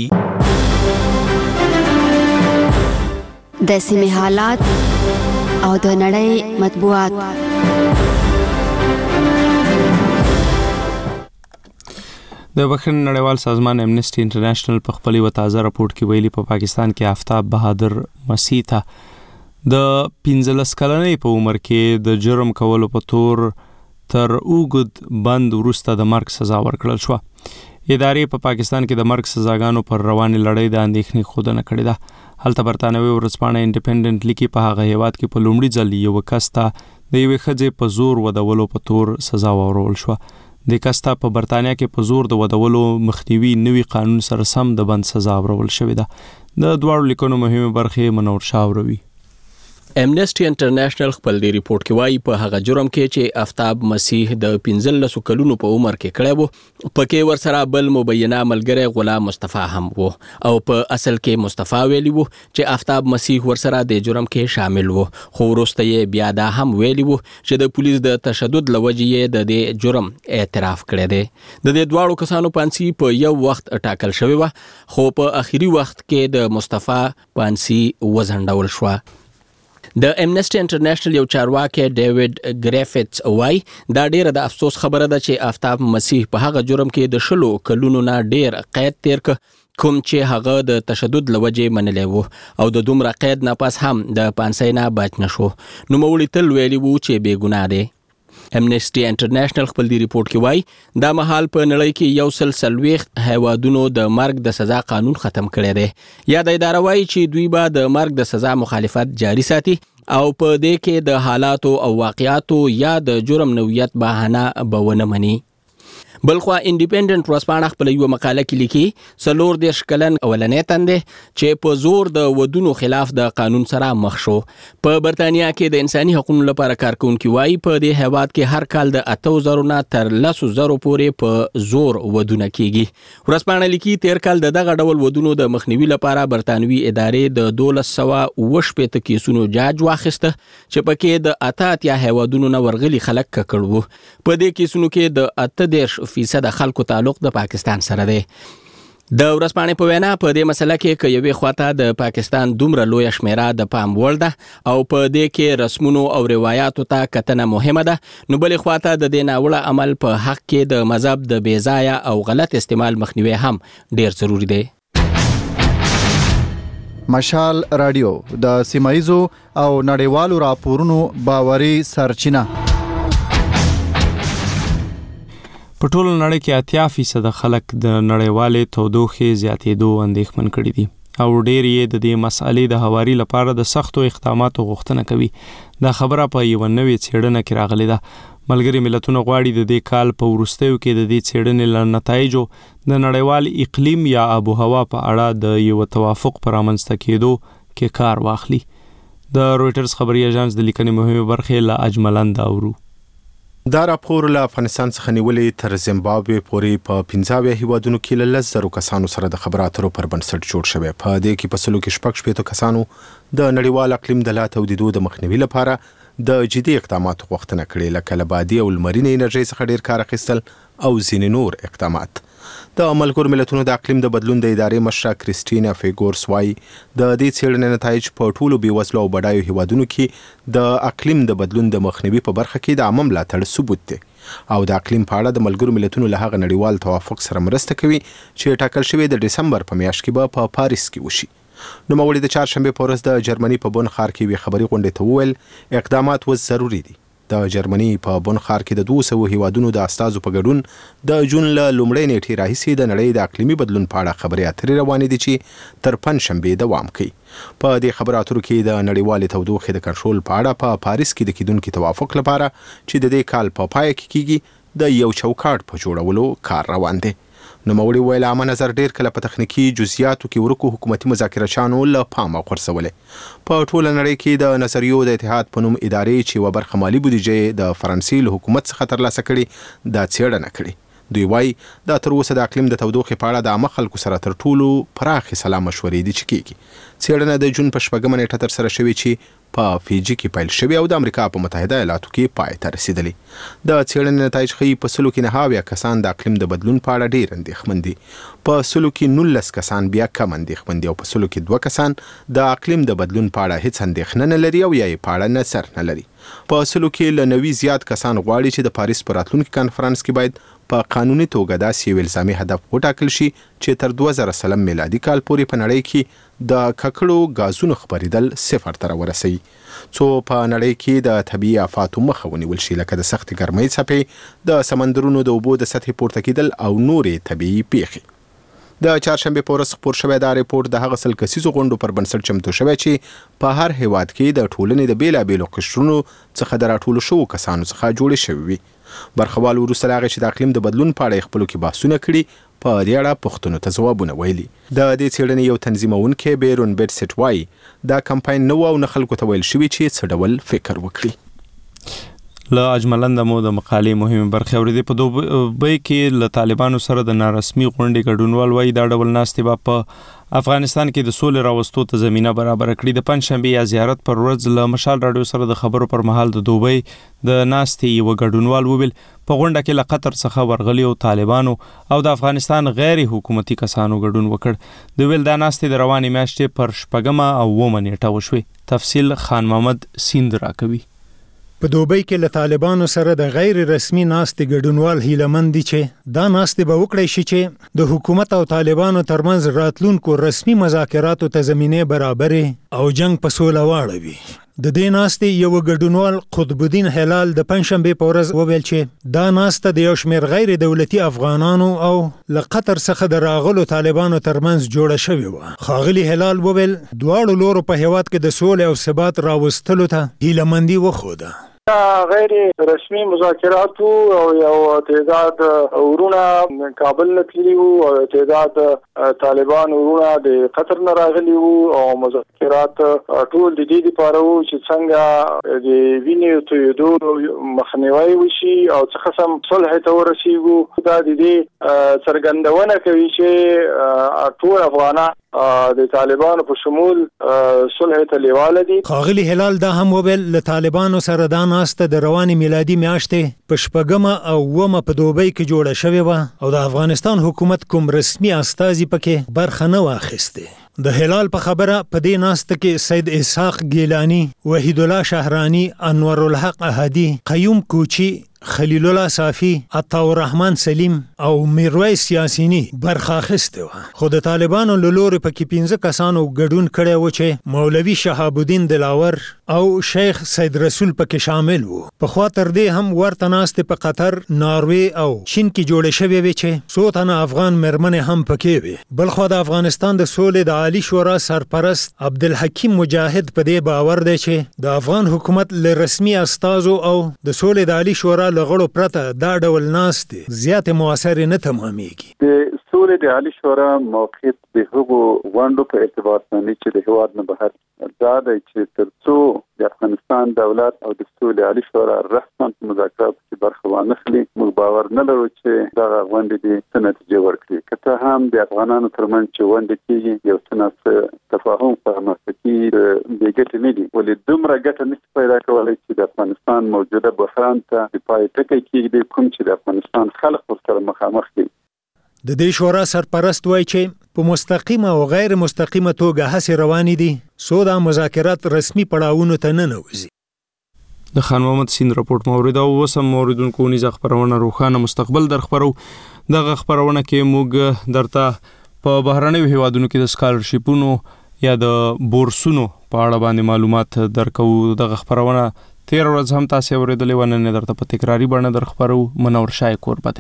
د سیمې حالات او د نړۍ مطبوعات. د بخښنې نړیوال سازمان امنیسټي انټرنیشنل په خپل یو تازه راپورټ کې ویلي په پاکستان کې آفتاب بهادر مسیح ته د 15 کلنۍ په عمر کې د جرم کولو په تور تر اوږد بند وروسته د مرګ سزا ورکړل شوه. ادارې په پاکستان کې د مرګ سزاګانو پر روانې لړۍ د اندېښنې ښودنه کړې ده. هلته برتانوي ورځپاڼه انډیپینډنټ لیکي په هغه هیواد کې په لومړي ځل یو کس ته د یوې ښځې په زور ودولو په تور سزا واورول شوه. د کس ته په برتانیا کې په زور د ودولو مخنیوي نوي قانون سره سم د بند سزا اورول شوې ده. د دواړو لیکنو مهمه برخې منور شاه وروي. امنیسټي انټرنیشنل خپل دی ریپورت کې وایي په هغه جرم کې چې آفتاب مسیح د 15 کلونو په عمر کې کړی وو، پکې ورسره بل مبینه ملګری غلام مصطفی هم وو او په اصل کې مصطفی ویلی وو چې آفتاب مسیح ورسره د جرم کې شامل وو، خو وروسته یې بیا دا هم ویلی وو چې د پولیس د تشدد لوجې د دې جرم اعتراف کړی دی. د دې دواړو کسانو پانسی په یو وخت ټاکل شوی و، خو په اخیری وخت کې د مصطفی پانسی وزنډول شو. د امنیسټي انټرنیشنل یو چارواکي ډیوډ ګریفټس وایي دا ډیره د افسوس خبره ده چې آفتاب مسیح په هغه جرم کې د 10 کلونو نه ډیر قید تیر کوم چې هغه د تشدد لوجې منلی وو او د دومره قید نه پس هم د پانسۍ نه بچ نشو. نوموړي تل ویلي وو چې بې ګناه دی. امنیسټي انټرنیشنل خپل دی ریپورت کې وایي دا مهال په نړۍ کې 140 هیوادونو د مرګ د سزا قانون ختم کړی دی. یا د اداره وایي چې دوی به د مرګ د سزا مخالفت جاری ساتي او په دې کې د حالاتو او واقعاتو یا د جرم نوعیت بهانه به ونه مني. بلخوا انډیپندنت ورځپاڼه خپل یو مقاله کې لیکي 40 کلن اولنې تندې چې په زور د ودونو خلاف د قانون سره مخ شو. په برتانیا کې د انساني حقوقو لپاره کارکونکي وایي په دې هیواد کې هر کال د 8000 نه تر 10000 پورې په زور ودونه کیږي. ورځپاڼه لیکي تیر کال دغه ډول ودونو د مخنیوي لپاره برتانوي ادارې د 1280 کیسونو جاج واخیسته چې پکې د 88 هیوادونو نه ورغلي خلک ککړ وو. په دې کیسونو کې د 80% خلکو تعلق د پاکستان سره دی. د ورځپاڼې په وینا په دې مسله کې که یوې خواته د پاکستان دومره لویه شمیره د پام وړ ده او په دې کې رسمونو او روایاتو ته کتنه مهمه ده، نو بلې خواته د دې ناوړه عمل په حق کې د مذهب د بې ځایه او غلط استعمال مخنیوی هم ډیر ضروری دی. مشال رادیو د سیمایزو او نړیوالو راپورونو باوري سرچینه. په ټوله نړۍ کې 80% خلک د نړیوالې تودوخې زیاتېدو اندېښمن کړي دي او ډېر یې د دې مسئلې د هواري لپاره د سختو اقداماتو غوښتنه کوي. دا خبره په یو نوې څېړنه کې راغلې ده. ملګري ملتونه غواړي د دې کال په وروستیو کې د دې څېړنې له نتایجو د نړیوال اقلیم یا آب و هوا په اړه د یو توافق پر رامنځته کېدو کې کار واخلي. د رویټرز خبري اژانس د لیکنې مهمه برخې له اجملند اورو. دا راپور له افغانستان څخه نیولې تر زیمبابوې پورې په 15 هیوادونو کې له 10,000 کسانو سره د خبرو اترو پر بنسټ جوړ شوی. په دې کې په سلو کې 6 کسانو د نړیوال اقلیم د لا تودیدو د مخنیوي لپاره د جدي اقداماتو غوښتنه کړې، لکه له بادي او لمرینې انرژۍ څخه ډیر کار اخیستل او ځینې نور اقدامات. د ملګرو ملتونو د اقلیم د بدلون د ادارې مشره کریسټینا فیګورس وايي د دې څېړنې نتایج په ټولو بېوزلو او بډایو هیوادونو کې د اقلیم د بدلون د مخنیوي په برخه کې د عامه ملاتړ ثبوت دی او د اقلیم په اړه د ملګرو ملتونو له هغه نړیوال توافق سره مرسته کوي چې ټاکل شوی د دسمبر په میاشت کې به په پاریس کې وشي. نوموړي د چهارشنبه په ورځ د جرمني په بون ښار کې یوې خبري غونډې ته وویل اقدامات اوس ضروري دي. د جرمني په بون ښار کې د 200 هیوادونو د استازو په ګډون د جون له لومړۍ نیټې راهیسې د نړۍ د اقلیمي بدلون په اړه خبرې اترې روانې دي چې تر پنځشنبې دوام کوي. په دې خبرو اترو کې د نړیوالې تودوخې د کنټرول په اړه په پاریس کې د کېدونکي توافق لپاره چې د دې کال په پای کې کیږي د یو چوکاټ په جوړولو کار روان دی. نوموړي ویل عامه نظر ډیر کله په تخنیکی جزئیاتو کې ورکو حکومتي مذاکرهچانو له پامه غورځولې. په ټوله نړۍ کې د نظریو د اتحاد په نوم ادارې چې یوه برخه مالي بودیجه د فرانسې له حکومت څخه ترلاسه کړي دا څېړنه کړې. دوی وایي دا تر اوسه د اقلیم د تودوخې په اړه د عامه خلکو سره تر ټولو پراخې سلا مشورې دي چې کېږي. څېړنه د جون په 4 نیټه ترسره شوې چې په فیجی کې پیل شوی او د امریکا په متحده ایالاتو کې پای ته رسیدلی. د څېړنې نتایج ښیي په سلو کې 9 کسان د اقلیم د بدلون په اړه ډیر اندېښمن دي، په سلو کې 19 کسان بیا کم اندېښمن دي او په سلو کې 2 کسان د اقلیم د بدلون په اړه هیڅ اندېښنه نه لري او یا یې په اړه نظر نه لري. په سلو کې له 90 زیات کسان غواړي چې د پاریس په راتلونکي کانفرنس کې باید په قانوني توګه داسې یو الزامي هدف وټاکل شي چې تر 2000 میلادي کال پورې په نړۍ کې د ککړو غازونو خپرېدل 0 ته ورسوي، څو په نړۍ کې د طبیعي آفاتو مخه ونیول شي، لکه د سختې ګرمۍ څپې، د سمندرونو د اوبو د سطحې پورته کېدل او نورې طبیعي پیښې. د چهارشنبه په ورځ خپور شوی دا ریپورت د هغه 100 کسیزو غونډو پر بنسټ چمتو شوی چې په هر هیواد کې د ټولنې د بیلابیلو قشرونو څخه د راټولو شوو کسانو څخه جوړې شوي وي. برخوال وروسته له هغې چې د اقلیم د بدلون په اړه یې خپلو کې بحثونه کړي، په دې اړه پوښتنو ته ځوابونه ویلي. د دې څېړنې یو تنظیمونکی بیرون بیډسټ وایي دا کمپاین نو او نه خلکو ته ویل شوي چې څه ډول فکر وکړي. له اجملند مو د مقالې مهمه برخه اورېدې. په دوبۍ کې له طالبانو سره د نارسمي غونډې ګډونوال وایي دا ډول ناستې به په افغانستان کې د سولې راوستو ته زمینه برابر کړي. د پنځشنبې یا زیارت پر ورځ له مشال راډیو سره د خبرو پر مهال د دوبۍ د ناستې یو ګډونوال وویل په غونډه کې له قطر څخه ورغلي او طالبانو او د افغانستان غیر حکومتي کسانو ګډون وکړ. د ویل دا ناستې د روانې میاشتې پر 6 او 9 نیټه وشوې. تفصیل خان محمد سیند راکوي. په دوبۍ کې له طالبانو سره د غیر رسمي ناستې ګډونوال هیلهمند دي چې دا ناستې به وکړی شي چې د حکومت او طالبانو ترمنځ راتلونکو رسمي مذاکراتو ته زمینه برابرې او جنگ په سوله واړوي. د دې ناستې یو ګډونوال قطب الدین هلال د پنځشنبې په ورځ وویل چې دا ناسته د یو شمېر غیر دولتي افغانانو او له قطر څخه د راغلو طالبانو ترمنځ جوړه شوې وه. ښاغلي هلال وویل دواړو لورو په هیواد کې د سولې او ثبات راوستلو ته هیلهمندي وښوده. غیر رسمي مذاکراتو او یو تعداد ورونه کابل نه تللي وو او تعداد طالبان ورونه د قطر نه راغلي وو او مذاکرات ټول د دې لپاره وو چې څنګه د وینې تویېدو مخنیوی وشي او څه قسم صلح ته ورسیږو. دا د دې څرګندونه کوي چې ټول افغانان د طالبانو په شمول صلح ته لیواله دي. ښاغلي هلال دا هم وویل له طالبانو سره دا ناسته د روانې میلادي میاشتې په 6 او 9 په دوبۍ کې جوړه شوې وه او د افغانستان حکومت کوم رسمي استازي پکې برخه نه واخیسته. د هلال په خبره په دې ناسته کې سید اسحاق ګیلانی، وحید الله شهرانی، انور الحق احدی، قیوم کوچی، خلیل الله صافی، عطاءالرحمن سلیم او میرویس یاسینی برخه اخیسته وه. خو د طالبانو له لورې پکې 15 کسانو ګډون کړی و چې مولوي شهاب الدین دلاور او شیخ سید رسول پکې شامل وو. پخوا تر دې هم ورته ناستې په قطر، ناروې او چین کې جوړې شوې وې چې څو تنه افغان مېرمنې هم پکې وې. بلخوا د افغانستان د سولې د عالی شورا سرپرست عبدالحکیم مجاهد په دې باور دی چې د افغان حکومت له رسمي استازو او د سولې د عالی شورا لغړو پرته دا ډول ناستې زیاتې موثرې نه تمامېږي. د سولې د عالی شورا موقف د هغو غونډو په اعتبار باندې چې د هیواد نه بهر دا دی چې تر څو د افغانستان دولت او د سولې عالی شورا رسما په مذاکراتو کې برخه وانخلي، موږ باور نه لرو چې دغه غونډې دې څه نتیجه ورکړي. که څه هم د افغانانو ترمنځ چې غونډې کېږي یو څه نه تفاهم په رامنځته کېږي بې ګټې نه دي، ولې دومره ګټه نشي پیدا کولی چې د افغانستان موجوده بحران ته د پای ټکی کېږدي، کوم چې د افغانستان خلک ورسره مخامخ دي. د دې شورا سرپرست وایي چې په مستقیمه او غیر مستقیمه توګه هڅې روانې دي څو دا مذاکرات رسمي پړاوونو ته ننوځي. د خان محمد سیند راپورټ مورید او وسم موریدونکو نيزه خبرونه روښانه مستقبل در خبرو. دغه خبرونه کې موږ درته په بهرنیو هیوادونو کې د سکالرشیپونو یا د بورسونو په اړه باندې معلومات درکو. دغه خبرونه 13 ورځ هم تاسو اوریدلې ونه نه درته په تکراری باندې در خبرو. منور شای قربت.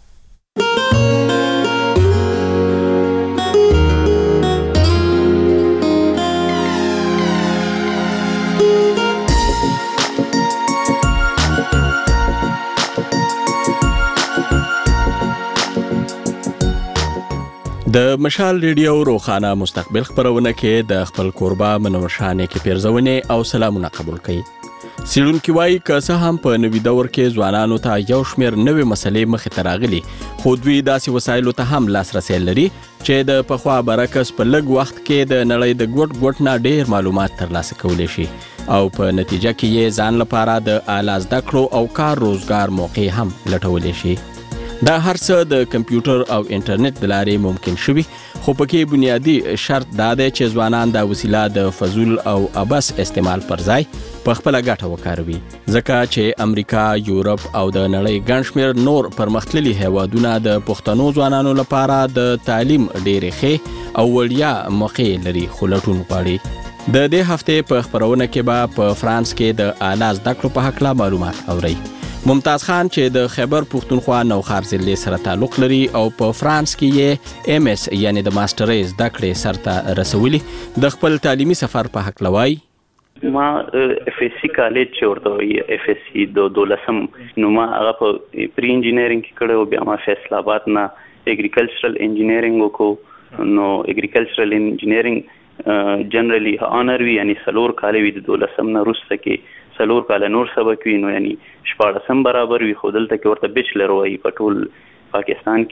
د مشال ریډیو روخانه مستقبل خبرونه کې د خپل کوربه منور شانه کې پیرزونه او سلامونه قبول کړي. سیړونکو وایي که څه هم په نوي دور کې ځوانانو ته یو شمېر نوې مسلې مخې ته راغلي، خو دوی داسې وسایلو ته هم لاسرسی لري چې د پخوا برعکس په لږ وخت کې د نړۍ د ګوټ نه ډېر معلومات ترلاسه کولی شي او په نتیجه کې یې ځان لپاره د اعلی زده کړو او کار روزګار موقع هم لټولی شي. دا هر څه د کمپیوټر او انټرنیټ د لارې ممکن شوي، خو پکې بنیادی شرط دا دی چې ځوانان دا وسیله د فضول او ابس استعمال پر ځای په خپل ګټه وکاروي ځکه چې امریکا، یورپ او د نړۍ ګڼ شمېر نور پرمختللي هیوادونه د پښتنو ځوانانو لپاره د تعلیم ډېرې ښې او وړیا موقع لري خو لټون غواړي. د دې هفته په خبرونه کې به په فرانس کې د اعلی زده کړو په هکله معلومات اورئ. ممتاز خان چې د خیبر پښتونخوا نوښار ضلع سره تعلق لري او په فرانس کې یې MS یعنی د ماسترۍ زده کړې سرته رسولي د خپل تعلیمي سفر په هکله وایي. ما FSC کالج چې ورته وایي FSC د 12 نو ما هغه په پری انجینرینګ کې کړی، بیا ما فیصل آباد نه اګریکلچرل انجینرینګ وکړو. نو اګریکلچرل انجینرینګ جنرally آنر وی یعنی 4 کال وی د 12 نه وروسته کې 4 کال نور سبق وی نو یعنی 14 برابر وی خودل ته کې ورته بیچلر وای په ټول پاکستان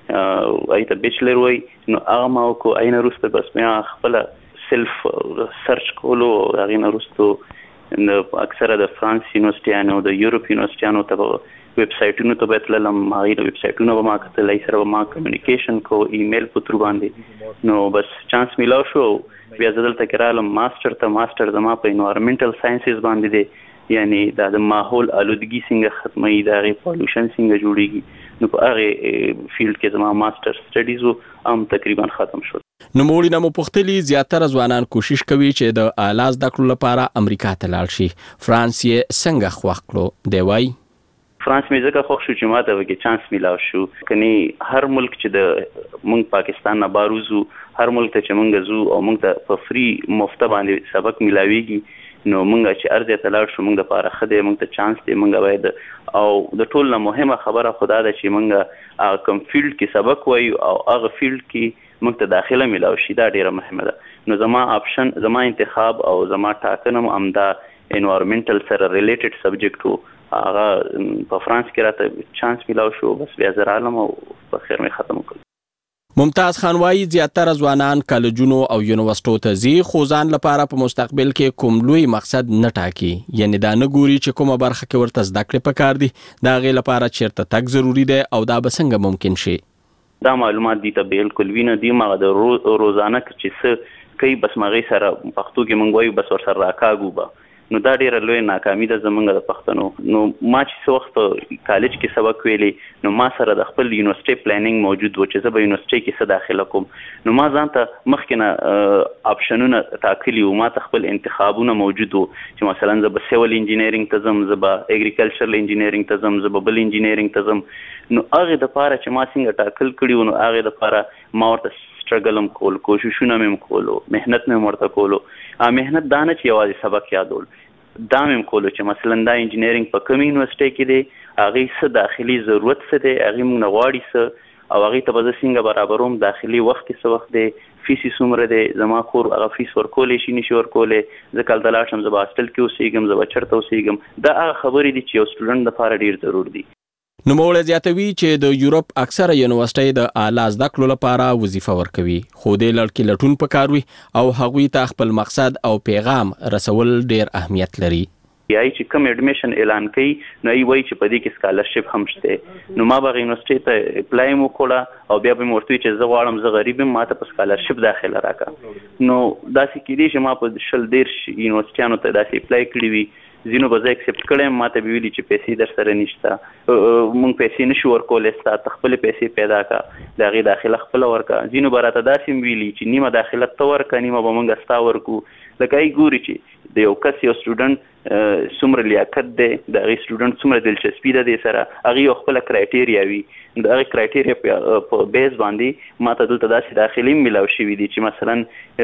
کې ایته بیچلر وای. نو هغه ما کو عین وروسته بس مې خپل سلف سرچ کولو هغه نه وروسته نو اکثره د فرانس یونیورسيټانو د یورپ یونیورسيټانو ته ویب سایټونو ته بتللم، هغه د ویب سایټونو به ما کتلای سره ما کمیونیکیشن کو ایمیل په تر باندې. نو بس چانس میلاو شو بیا دلته کرالم ماستر زما په انوایرنمنټل ساينسز باندې دی، یعنی د ماحول آلودگی څنګه ختمي، د پولوشن څنګه جوړیږي. نو په هغه فیلډ کې زما ماستر سټډیز هم تقریبا ختم شو. نو موږ نه مپختلی زیاتره ځوانان کوشش کوي چې د اعلی زده کړو لپاره امریکا ته لاړ شي. فرانس یې څنګه خوښ کړو دی وایي. فرانس مې ځکه خوښ شو چې ماته وکي چانس میلاو شو. کني هر ملک چې د مونږ پاکستان نه باروزو، هر ملک ته چې مونږ زو او مونږ ته په فری مفت باندې سبق میلاويږي، نو مونږ چې ارزه تلاړ شو مونږ لپاره خدای مونږ ته چانس دی. مونږ باید او د ټول نه مهمه خبره خدا ده چې مونږ کوم فیلډ کې سبق وایو او هغه فیلډ کې مونږ ته داخله میلاو شي، دا ډیره مهمه ده. نو زما آپشن، زما انتخاب او زما ټاکنه هم دا انوایرنمنټل سره ریلیټډ سبجیکټ وو. هغه په فرانس کې راته چانس میلاو شو، بس بیا زه رالم او په خیر مې ختم کړ. ممتاز خان وایي زیاتره ځوانان کالجونو او یونیورسيټو ته ځي خو ځان لپاره په مستقبل کې کوم لوی مقصد نه ټاکي، یعنی دا نه ګوري چې کومه برخه کې ورته زده کړې پکار دي، دا غي لپاره چیرته تک ضروری دی او دا به څنګه ممکن شي. دا معلومات دي ته بالکل وینه دي، ما د روزانه چې څه کوي بس مغه سره پښتو کې مونږ وایو بس ور سره راکاګو به. نو دا ډیره لوی ناکامي ده زمونږ د پښتنو. نو ما چې څو وخت کالج کې سبق ویلي، نو ما سره د خپل یونیورسيټي پلانینګ موجود و چې زه به یونیورسيټي کې څه داخله کوم. نو ما ځان ته مخکې نه آپشنونه ټاکلي وو، ما ته خپل انتخابونه موجود وو چې مثلا زه به سیول انجینرینګ ته ځم، زه به اګریکلچرل انجینرینګ ته ځم، زه به بل انجینرینګ ته ځم. نو هغه د پاره چې ما څنګه ټاکل کړی و، نو هغه د پاره ما ورته سټرګل هم کول، کوششونه مې کولو، مهنت مې ورته کولو. مهنت دا نه چې یوازې سبق یادول، دا مې کولو چې مثلا دا انجینرینګ په کوم یونیورسيټي کې دی، هغه څه داخلي ضرورت څه دی، هغه موږ غواړي څه او هغه ته به څنګه برابروم، داخلي وخت څه وخت دی، فیس څومره دی، زما کور هغه فیس ورکولې شي نشي ورکولې، زه کله دلاشم زه به هاستل کې اوسېږم، زه به چرته اوسېږم. دا هغه خبرې دي چې یو سټوډنټ لپاره ډیر ضروري دي. نو موږ زیاتوي چې د یورپ اکثره یونیورسيټي د اعلی زده کړو لپاره وظیفه ورکوي، خو د لړکی لټون پکاروي او هغوی ته خپل مقصد او پیغام رسول ډیر اهمیت لري. یای چې کوم اډمیشن اعلان کړي نو ای وای چې په دې کې سکالرشپ هم شته. نو ما به یونیورسيټي ته اپلای وکړه او بیا به مورته چې زه غواړم زه غریب یم ما ته په سکالرشپ داخله راکړه. نو داسې کېدی چې ما په 12 یونیورسيټانو ته داسې اپلای کړی وي، زینو به زه اکسپټ کړم، ما ته ویلي چې پیسې در سره نشته، مونږ پیسې نشو ورکولای، ستا خپل پیسې پیدا کا، د هغې داخله خپله ورکا. زینو به راته داسې ویلي چې نیمه داخله ته ورکه، نیمه به مونږ ستا ورکو. لکه ای ګوري چې د یو کس یو سټوډنټ څومره لیاقت دی، د هغې سټوډنټ څومره دلچسپي ده دې سره، هغې یو خپله کرایټیریا وي، د هغې کرایټیریا په بیس باندې ما ته دلته داسې داخلي میلاو شوي دي چې مثلا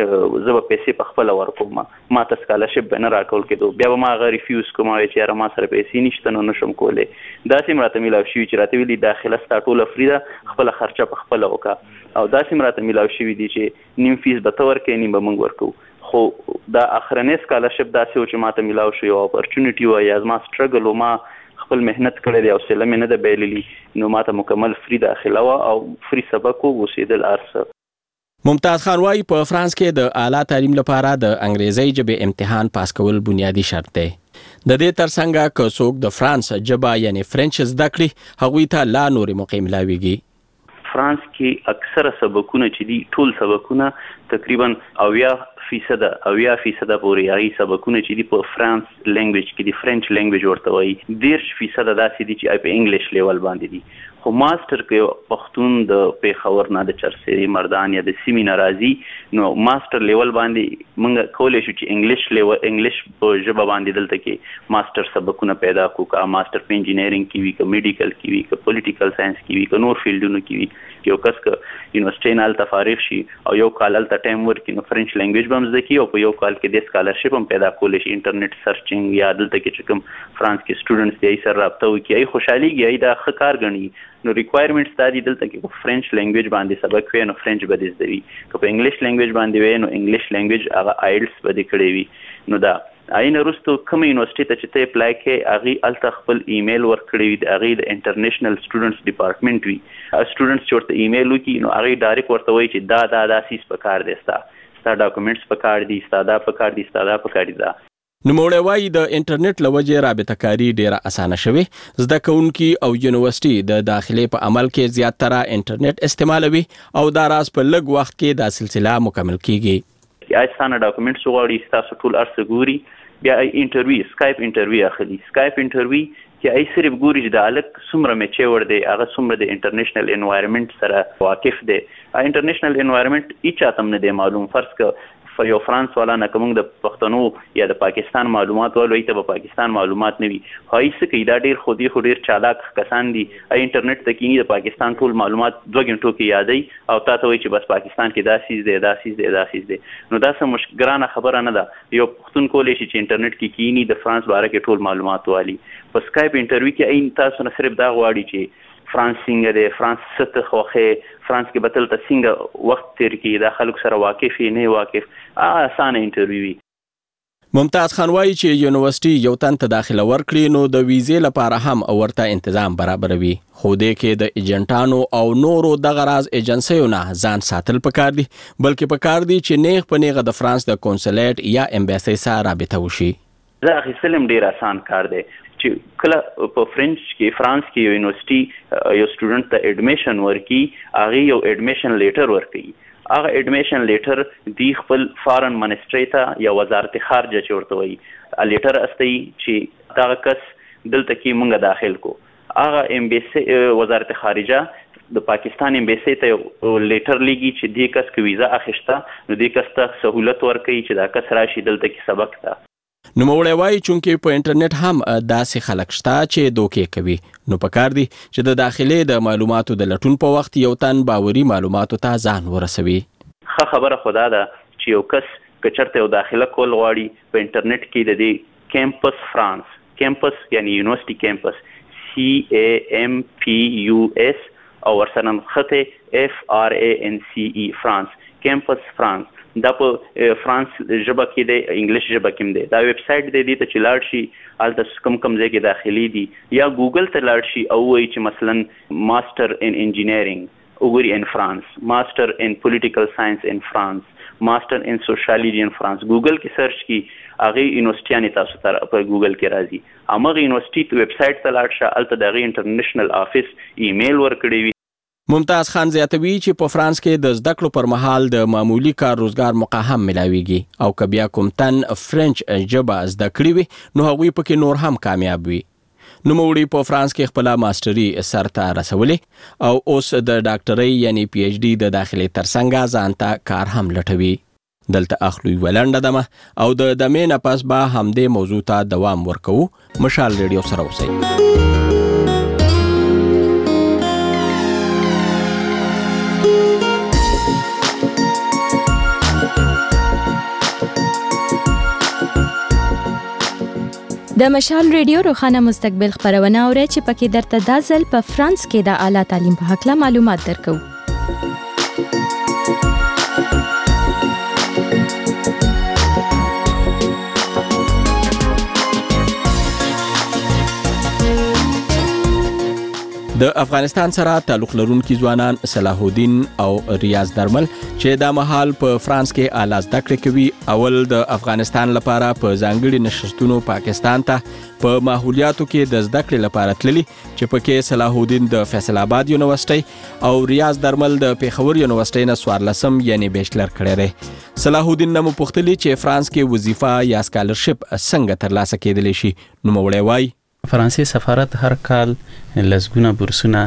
زه به پیسې په خپله ورکوم، ما ته سکالرشپ به نه راکول کېدو، بیا به ما هغه ریفیوز کوم چې یاره ما سره پیسې نشته نو نشم کولی. داسې هم راته میلاو شوي چې راته ویلي داخله ستا ټوله فری ده، خپله خرچه په خپله وکړه. او داسې هم راته میلاو شوي دي چې نیم فیس به ته ورکوې، نیم به موږ ورکوو. خو دا اخرنی سکالرشپ داسې و چې ما ته میلاو شو، یو اپورچونیټي وه، یا زما سټرګل و، ما خپل مهنت کړی دی او حوصله مې نه ده بایللي، نو ما ته مکمل فری داخله وه او فری سبق و، اوسېدل هر څه. ممتاز خان وایي په فرانس کې د اعلی تعلیم لپاره د انګریزي ژبې امتحان پاس کول بنیادی شرط دی. د دې ترڅنګ که څوک د فرانس ژبه یعنی فرنچ زده کړي، هغوی ته لا نورې موقع ملاویږي. فرانس کې اکثره سبقونه چې دي ټول سبقونه تقریبا 80% پورې هغه سبقونه چې دي په فرانس لینګویج کې دي، فرنچ لینګویج ورته وایي. 10% داسې دي چې په انګلیش لیول باندې دي. خو ماستر کې پښتون د پیښور نه د چرسری مردان یا د سیمې ناراضي، نو ماستر لیول باندې موږ کولای شو چې انګلیش په ژبه باندې دلته کې ماستر سبقونه پیدا کو، کا ماستر په انجینیرینګ کې وي، کا میډیکل کې وي، کا پولیټیکل ساينس کې وي، کا نور فیلډونو کې وي. یو کس که یونیورسيټي نه الته فارغ شي او یو کال الته ټایم ورکړي نو فرنچ لینګویج به هم زده کړي او په یو کال کې د سکالرشپ هم پیدا کولی شي. انټرنیټ سرچینګ یا دلته کې چې کوم فرانس کې سټوډنټس دی سره رابطه وکړي، ای خوشحاليږي، ای دا ښه کار ګڼي. نو ریکوایرمنټس دا دي دلته کې فرنچ لینګویج باندې سبق وي نو فرنچ به دې زده وي، که په انګلیش لینګویج باندې وي نو انګلیش لینګویج هغه آیلټس به دې کړی وي. نو دا آینه وروسته کوم یونیورسيټي ته چې ته اپلای کې هغه الته خپل ایمیل ورکړی وي، هغه د انټرنیشنل سټوډنټس ډپارټمنټ وي. سټوډنټس چې ورته ایمیل وکړي نو هغه ډایرکټ ورته وایي چې دا سیس په کار دی، ستا ډاکومېنټس په کار دي، ستا دا په کار دي، ستا دا په کار دي. دا نوموړی وایي د انټرنیټ له وجې رابطه کاري ډیره اسانه شوې. زده کوونکي او یونیورسيټي د داخلي په عمل کې زیاتره انټرنیټ استعمالوي او دا راز په لږ وخت کې دا سلسله مکمل کیږي. اسانه ډاکومېنټس غواړي، تاسو ټول ارڅ ګوري، بیا انټرویو سکایپ انټرویو اخلي. سکایپ انټرویو چې ای صرف ګوري چې د الک څومره میچور دی، هغه څومره د انټرنیشنل انوایرنمنت سره واقف دی. انټرنیشنل انوایرنمنت هیڅ تم نه دی معلوم. فرض ک یو فرانس والا نه کوم د پښتنو یا د پاکستان معلومات ولوي ته په پاکستان معلومات نه وي، هاي څه کې دا ډیر خودي ډیر چالاک کسان دي. انټرنیټ ته کې د پاکستان ټول معلومات 2 غنټو کې یادای او تاسو وایي چې بس پاکستان کې دا سیز دی. نو دا سم مشکرانه خبره نه ده. یو پښتون کولای شي چې انټرنیټ کې کینی د فرانس باره کې ټول معلومات والی. په سکایپ انټرویو کې عین تاسو نه صرف دا غواړي چې فرانس څنګه دی، فرانس ست خوخه، فرانس کې بتل ته څنګه وخت تیر کې د خلکو سره واقف نه واقف، اسانه انټرویو. ممتاز خان وایي چې یونیورسيټي یو تن ته داخله ورکړي نو د ویزې لپاره هم ورته تنظیم برابروي. خو دې کې د ایجنټانو او نورو دغه راز ایجنسیو نه ځان ساتل پکار دي، بلکې پکار دي چې نیغ په نیغه د فرانس د کونسلیټ یا امباسي سره رابطه وشي. زه اخیستلم ډیر آسان کار دی چې کله په فرانس کې یو یونیورسيټي یو سټوډنټ ته اډمیشن ورکي، هغه یو اډمیشن لیټر ورکي. هغه اډمیشن لیټر دی خپل فارن منسټری ته یا وزارت خارجه چورته وي لیټر استي چې دا کس دلته کې مونږه داخل کو. هغه امباسي وزارت خارجه د پاکستان امباسي ته لیټر لګي چې دې کس کې ویزا اخیسته، نو دې کس ته سہولت ورکړي چې دا کس راشي دلته کې سبق ته. نوموړی وایي چونکې په انټرنیټ هم داسې خلک شته چې دوکې کوي، نو پکار دي چې د داخلي د معلوماتو د لټون په وخت یو تن باوري معلوماتو ته ځان ورسوي. ښه خبره خدا ده چې یو کس که چېرته یو داخله کول غواړي په انټرنیټ کې د دې کیمپس فرانس، کیمپس یعنی یونیورسيټي کیمپس CAMPUS او ورسره نښته FRANCE فرانس، کیمپس فرانس. دا په فرانس ژبه کې دی، انګلیش ژبه کې دی. دا ویب سټ دی ته چې لاړ شي الته کم ځای کې داخلي دي، یا ګوګل ته لاړ شي او وایي چې مثلا ماستر ان انجینیرینګ وګوري ان فرانس، ماستر ان پولیټیکل ساينس ان فرانس، ماستر ان سوشالوجي ان فرانس. ګوګل کې سرچ کی هغه یونیورسيټي تاسو ته په ګوګل کې راځي. هغه یونیورسيټي ویب سټ ته لاړ شه، الته د انټرنیشنل افیس ایمیل ورکړی وي. ممتاز خان زیاتوي چې په فرانس کې د زده کړو پر مهال د معمولی کار روزګار موقع هم ملاويږي او که بیا کوم تن فرنچ ژبه زده کړی وي نو هغوی پکې نور هم کامیاب وي. نوموړي په فرانس کې خپل ماستري سرته رسولې او اوس د ډاکټرۍ یعنی پی ایچ ډي د داخلي ترڅنګ ځان ته کار هم لټوي. دلته اخلو ولنډه دمه او د دمې نه پس به همدې موضوع ته دوام ورکو. مشال ریډیو سره اوسئ. د مشال ریډیو روخانه مستقبل خبرونه اوري چې پکې درته د ځل په فرانس کې د اعلی تعلیم په حق له معلومات درکو. د افغانستان سره تعلق لرونکي ځوانان صلاح الدین او ریاض درمل چې د مهال په فرانس کې اعلی زده کړې کوي اول د افغانستان لپاره په ځانګړي نشستونو پاکستان ته په ماحولیاتو کې د زده کړې لپاره تللي چې پکې صلاح الدین د فیصل آباد یونیورسيټي او ریاض درمل د پیښور یونیورسيټي نه 14 یعنی بیچلر کړی دی صلاح الدین نو پوښتلی چې فرانس کې وظیفه یا سکالرشپ څنګه ترلاسه کېدلی شي نو مولوی وای فرانسې سفارت هر کال لزګونه بورسونه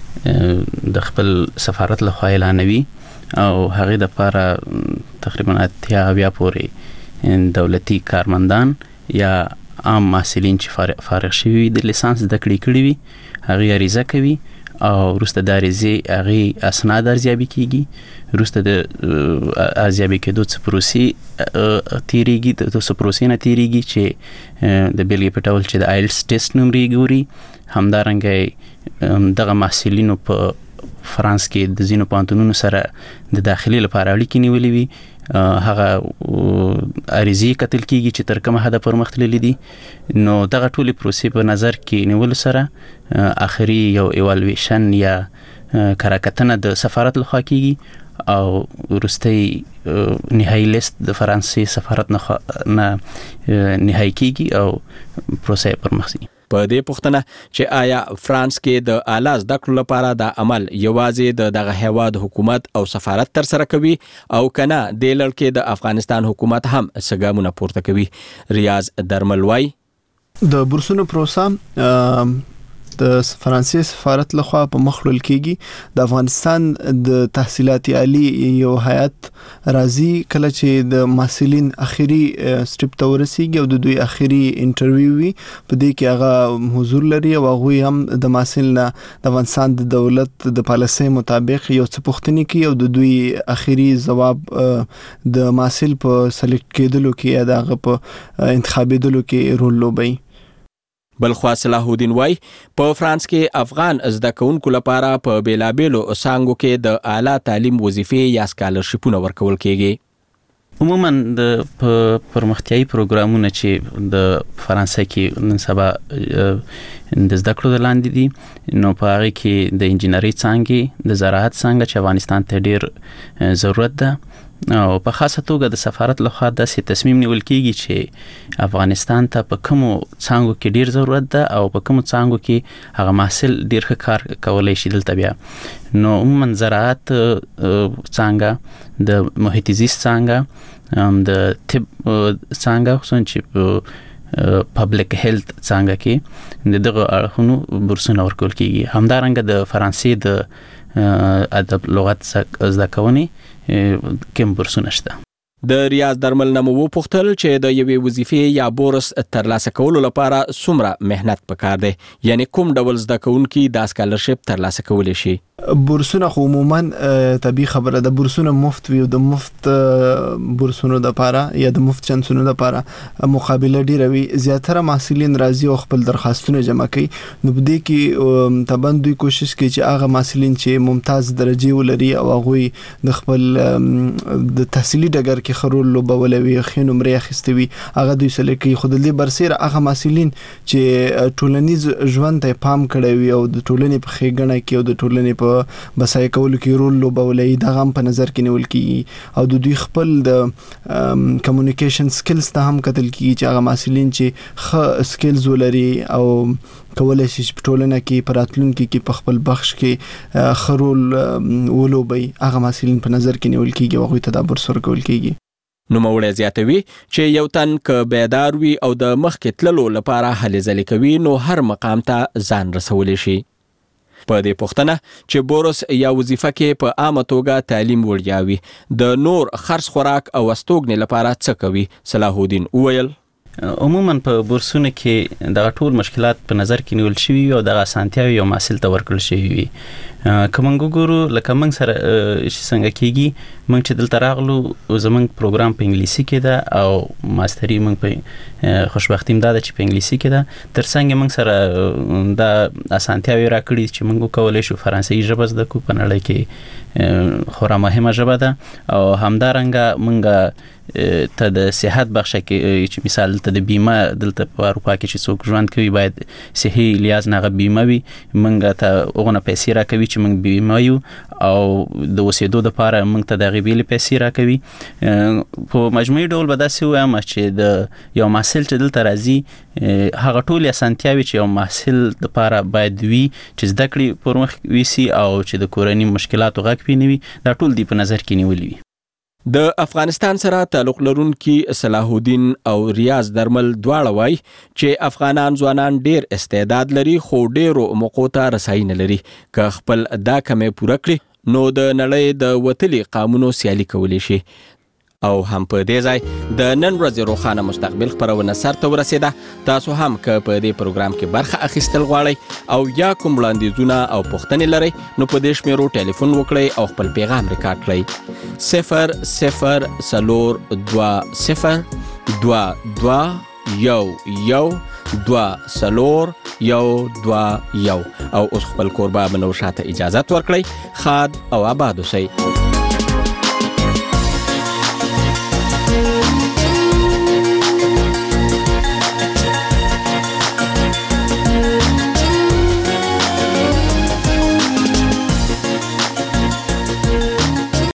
د خپل سفارت لخوا اعلانوي او هغه د لپاره تقریبا 80 پورې دولتي کارمندان یا عام محصلین چې فارغ شوي د لیسانس د کړي کړي وي هغه اریزه کوي او وروسته د اریزې هغه اسناد ارزیابي کیږي وروسته د ارزیابي کېدو څه پروسې تیریږي د څه پروسې نه تیریږي چې د بیلګې په ډول چې د آیلټس ټیسټ نمرې ګوري همدارنګه دغه محصلینو په فرانس کې د ځینو پوهنتونونو سره د داخلي لپاره اړیکې نیولې وي هغه اریزې کتل کیږي چې تر کومه حد پر مخ تللي دي نو دغه ټولې پروسې په نظر کې نیول سره اخري یو ایوالویشن یا کراکتنه د سفارت لخوا کیږي او وروستي نهایی لیست د فرانسې سفارت نه نهایی کیږي او پروسې پر مخ ځي په دې پوښتنه چې آیا فرانس کې د اعلی زده کړو لپاره د عمل یوازې د دغه هیواد حکومت او سفارت تر سره کوي او کنه د لړکې د افغانستان حکومت هم څنګه پورته کوي ریاض درمل وای د بورسونو پروسه د فرانسې سفارت لخوا په مخلول کېږي د افغانستان د تحصیلات عالی یو هیئت راځي کله چې د محصلین اخیری سټپ ته ورسیږي او د دوی اخیری انټرویو وي په دې کې هغه حضور لري او هغه هم د محصل نه د افغانستان د دولت د پالیسۍ مطابق یو څه پوښتنې کوي او د دوی اخیری جواب د محصل په سلیکټ کېدلو کې یا دغه په انتخابېدلو کې رول لوبوي بلخوا صلاح الدین وای په فرانس کې افغان زده کوونکو لپاره په بیلابېلو څانګو کې د اعلی تعلیم وظیفې یا سکالرشپونه ورکول کېږي عموما د پرمختیايي پروګرامونه چې د فرانسې کې نن سبا د زده کړو د لاندې دي نو په هغه کې د انجینري څانګې د زراعت څانګه چې افغانستان ته ډیر ضرورت ده او په خاصه توګه د سفارت لخوا داسې تصمیم نیول کیږي چې افغانستان ته په کومو څانګو کې ډیر ضرورت ده او په کومو څانګو کې هغه محصل ډیر ښه کار کولای شي دلته بیا نو عموما زراعت څانګه د محیط زیست څانګه د طب څانګه خصوصا چې پبلک هیلث څانګه کې دغه اړخونو بورسونه ورکول کیږي همدارنګه د فرانسې د ادب لغت زده کونې کوم بورسونه شته د ریاض درمل نمو پوښتل چې د یوې وظیفې یا بورس ترلاسه کولو لپاره څومره مهنت پکار دی یعنی کوم ډول زده کوونکي د سکالرشپ ترلاسه کولی شي بورسونه عموما طبي خبره د بورسونه مفت وي او د مفت بورسونو د لپاره یا د مفت چانسونو د لپاره مقابله ډیره وي زیاتره محصلین راځي او خپل درخواستونه جمع کوي نو بده کې طبعا دوی کوشش کوي چې هغه محصلین چې ممتاز درجه ولري او هغه د خپل د تحصیلي ډګر کې خرول لوبولوي خې نمرې اخیستوي هغه دوی سره کوي خود دې برسره هغه محصلین چې ټولنیز ژوند ته پام کړی وي او د ټولنې په ښېګڼه کې او د ټولنې په بسای کولو کې رول لوبولای دا هم په نظر کې نیول کیږي او د دوی خپل د کمیونیکیشن سکلز ته هم کتل کیږي چې هغه محصلین چې ښه سکلز ولري او کولای شي په ټولنه کې پراتلونکو کې په خپل بخش کې خرول ولوبي هغه محصلین په نظر کې نیول کیږي او هغه تدابیر سره کول کیږي نو مولوی زیاتوي چې یو تن ک بیدار وي او د مخ کې تللو لپاره هلې ځلې کوي نو هر مقام ته ځان رسولی شي په دې پوښتنه چې بورس یا وظیفه کې په عامه توګه تعلیم وړیاوي د نور خرڅ خوراک او استوګنې لپاره څه کوي صلاح الدین وویل عموما په بورسونو کې دغه ټول مشکلات په نظر کې نیول شوي او دغه اسانتیاوې یو محصل ته ورکړل شوي وي کوم ګورو لکه موږ سره څنګه کیږي موږ چې دلته راغلو زموږ پروګرام په انګلیسي کې ده او ماستری موږ په خوشبختیم ده چې په انګلیسي کې ده ترڅنګ موږ سره د اسانتیاوي راکړي چې موږ کولای شو فرانسوي ژبه زده کو په نړۍ کې خورا مهمه ژبه ده او همدارنګه موږ ته د صحت بخښه کې چې مثال ته د بیمه دلته په اروپا کې چې څوک ژوند کوي باید صحي لیاز نه بیمه وي موږ ته هغه پیسې راکوي چې موږ بیمه یو او د اوسېدو لپاره موږ ته د غیبیل پیسې راکوي په مجموعي ډول به داسې وایم چې د یو محصل چې دلته راځي هغه ټول اسانتیاوي چې یو محصل لپاره باید وي چې زده کړې پر مخ ویسي او چې د کورنۍ مشکلاتو غږ پې نه وي دا ټول دی په نظر کې نیولي وي. د افغانستان سره تعلق لرونکي صلاح الدین او ریاض درمل دواړه وایي چې افغانان ځوانان ډیر استعداد لري خو ډیرو موقعو ته رسایي نه لري که خپل دا کمې پوره کړي نو د نړۍ د وتلي قامونو سیالي کولی شي. او هم په دې ځای د نن ورځې روښانه مستقبل خپرونه سرته ورسېده. تاسو هم که په دې پروګرام کې برخه اخیستل غواړئ او یا کوم وړاندیزونه او پوښتنې لرئ نو په دې شمیرو ټلیفون وکړئ او خپل پیغام ریکارډ کړئ 004222 او اوس خپل کوربه بنو شاته اجازه ورکړئ. خاد او آباد اوسئ.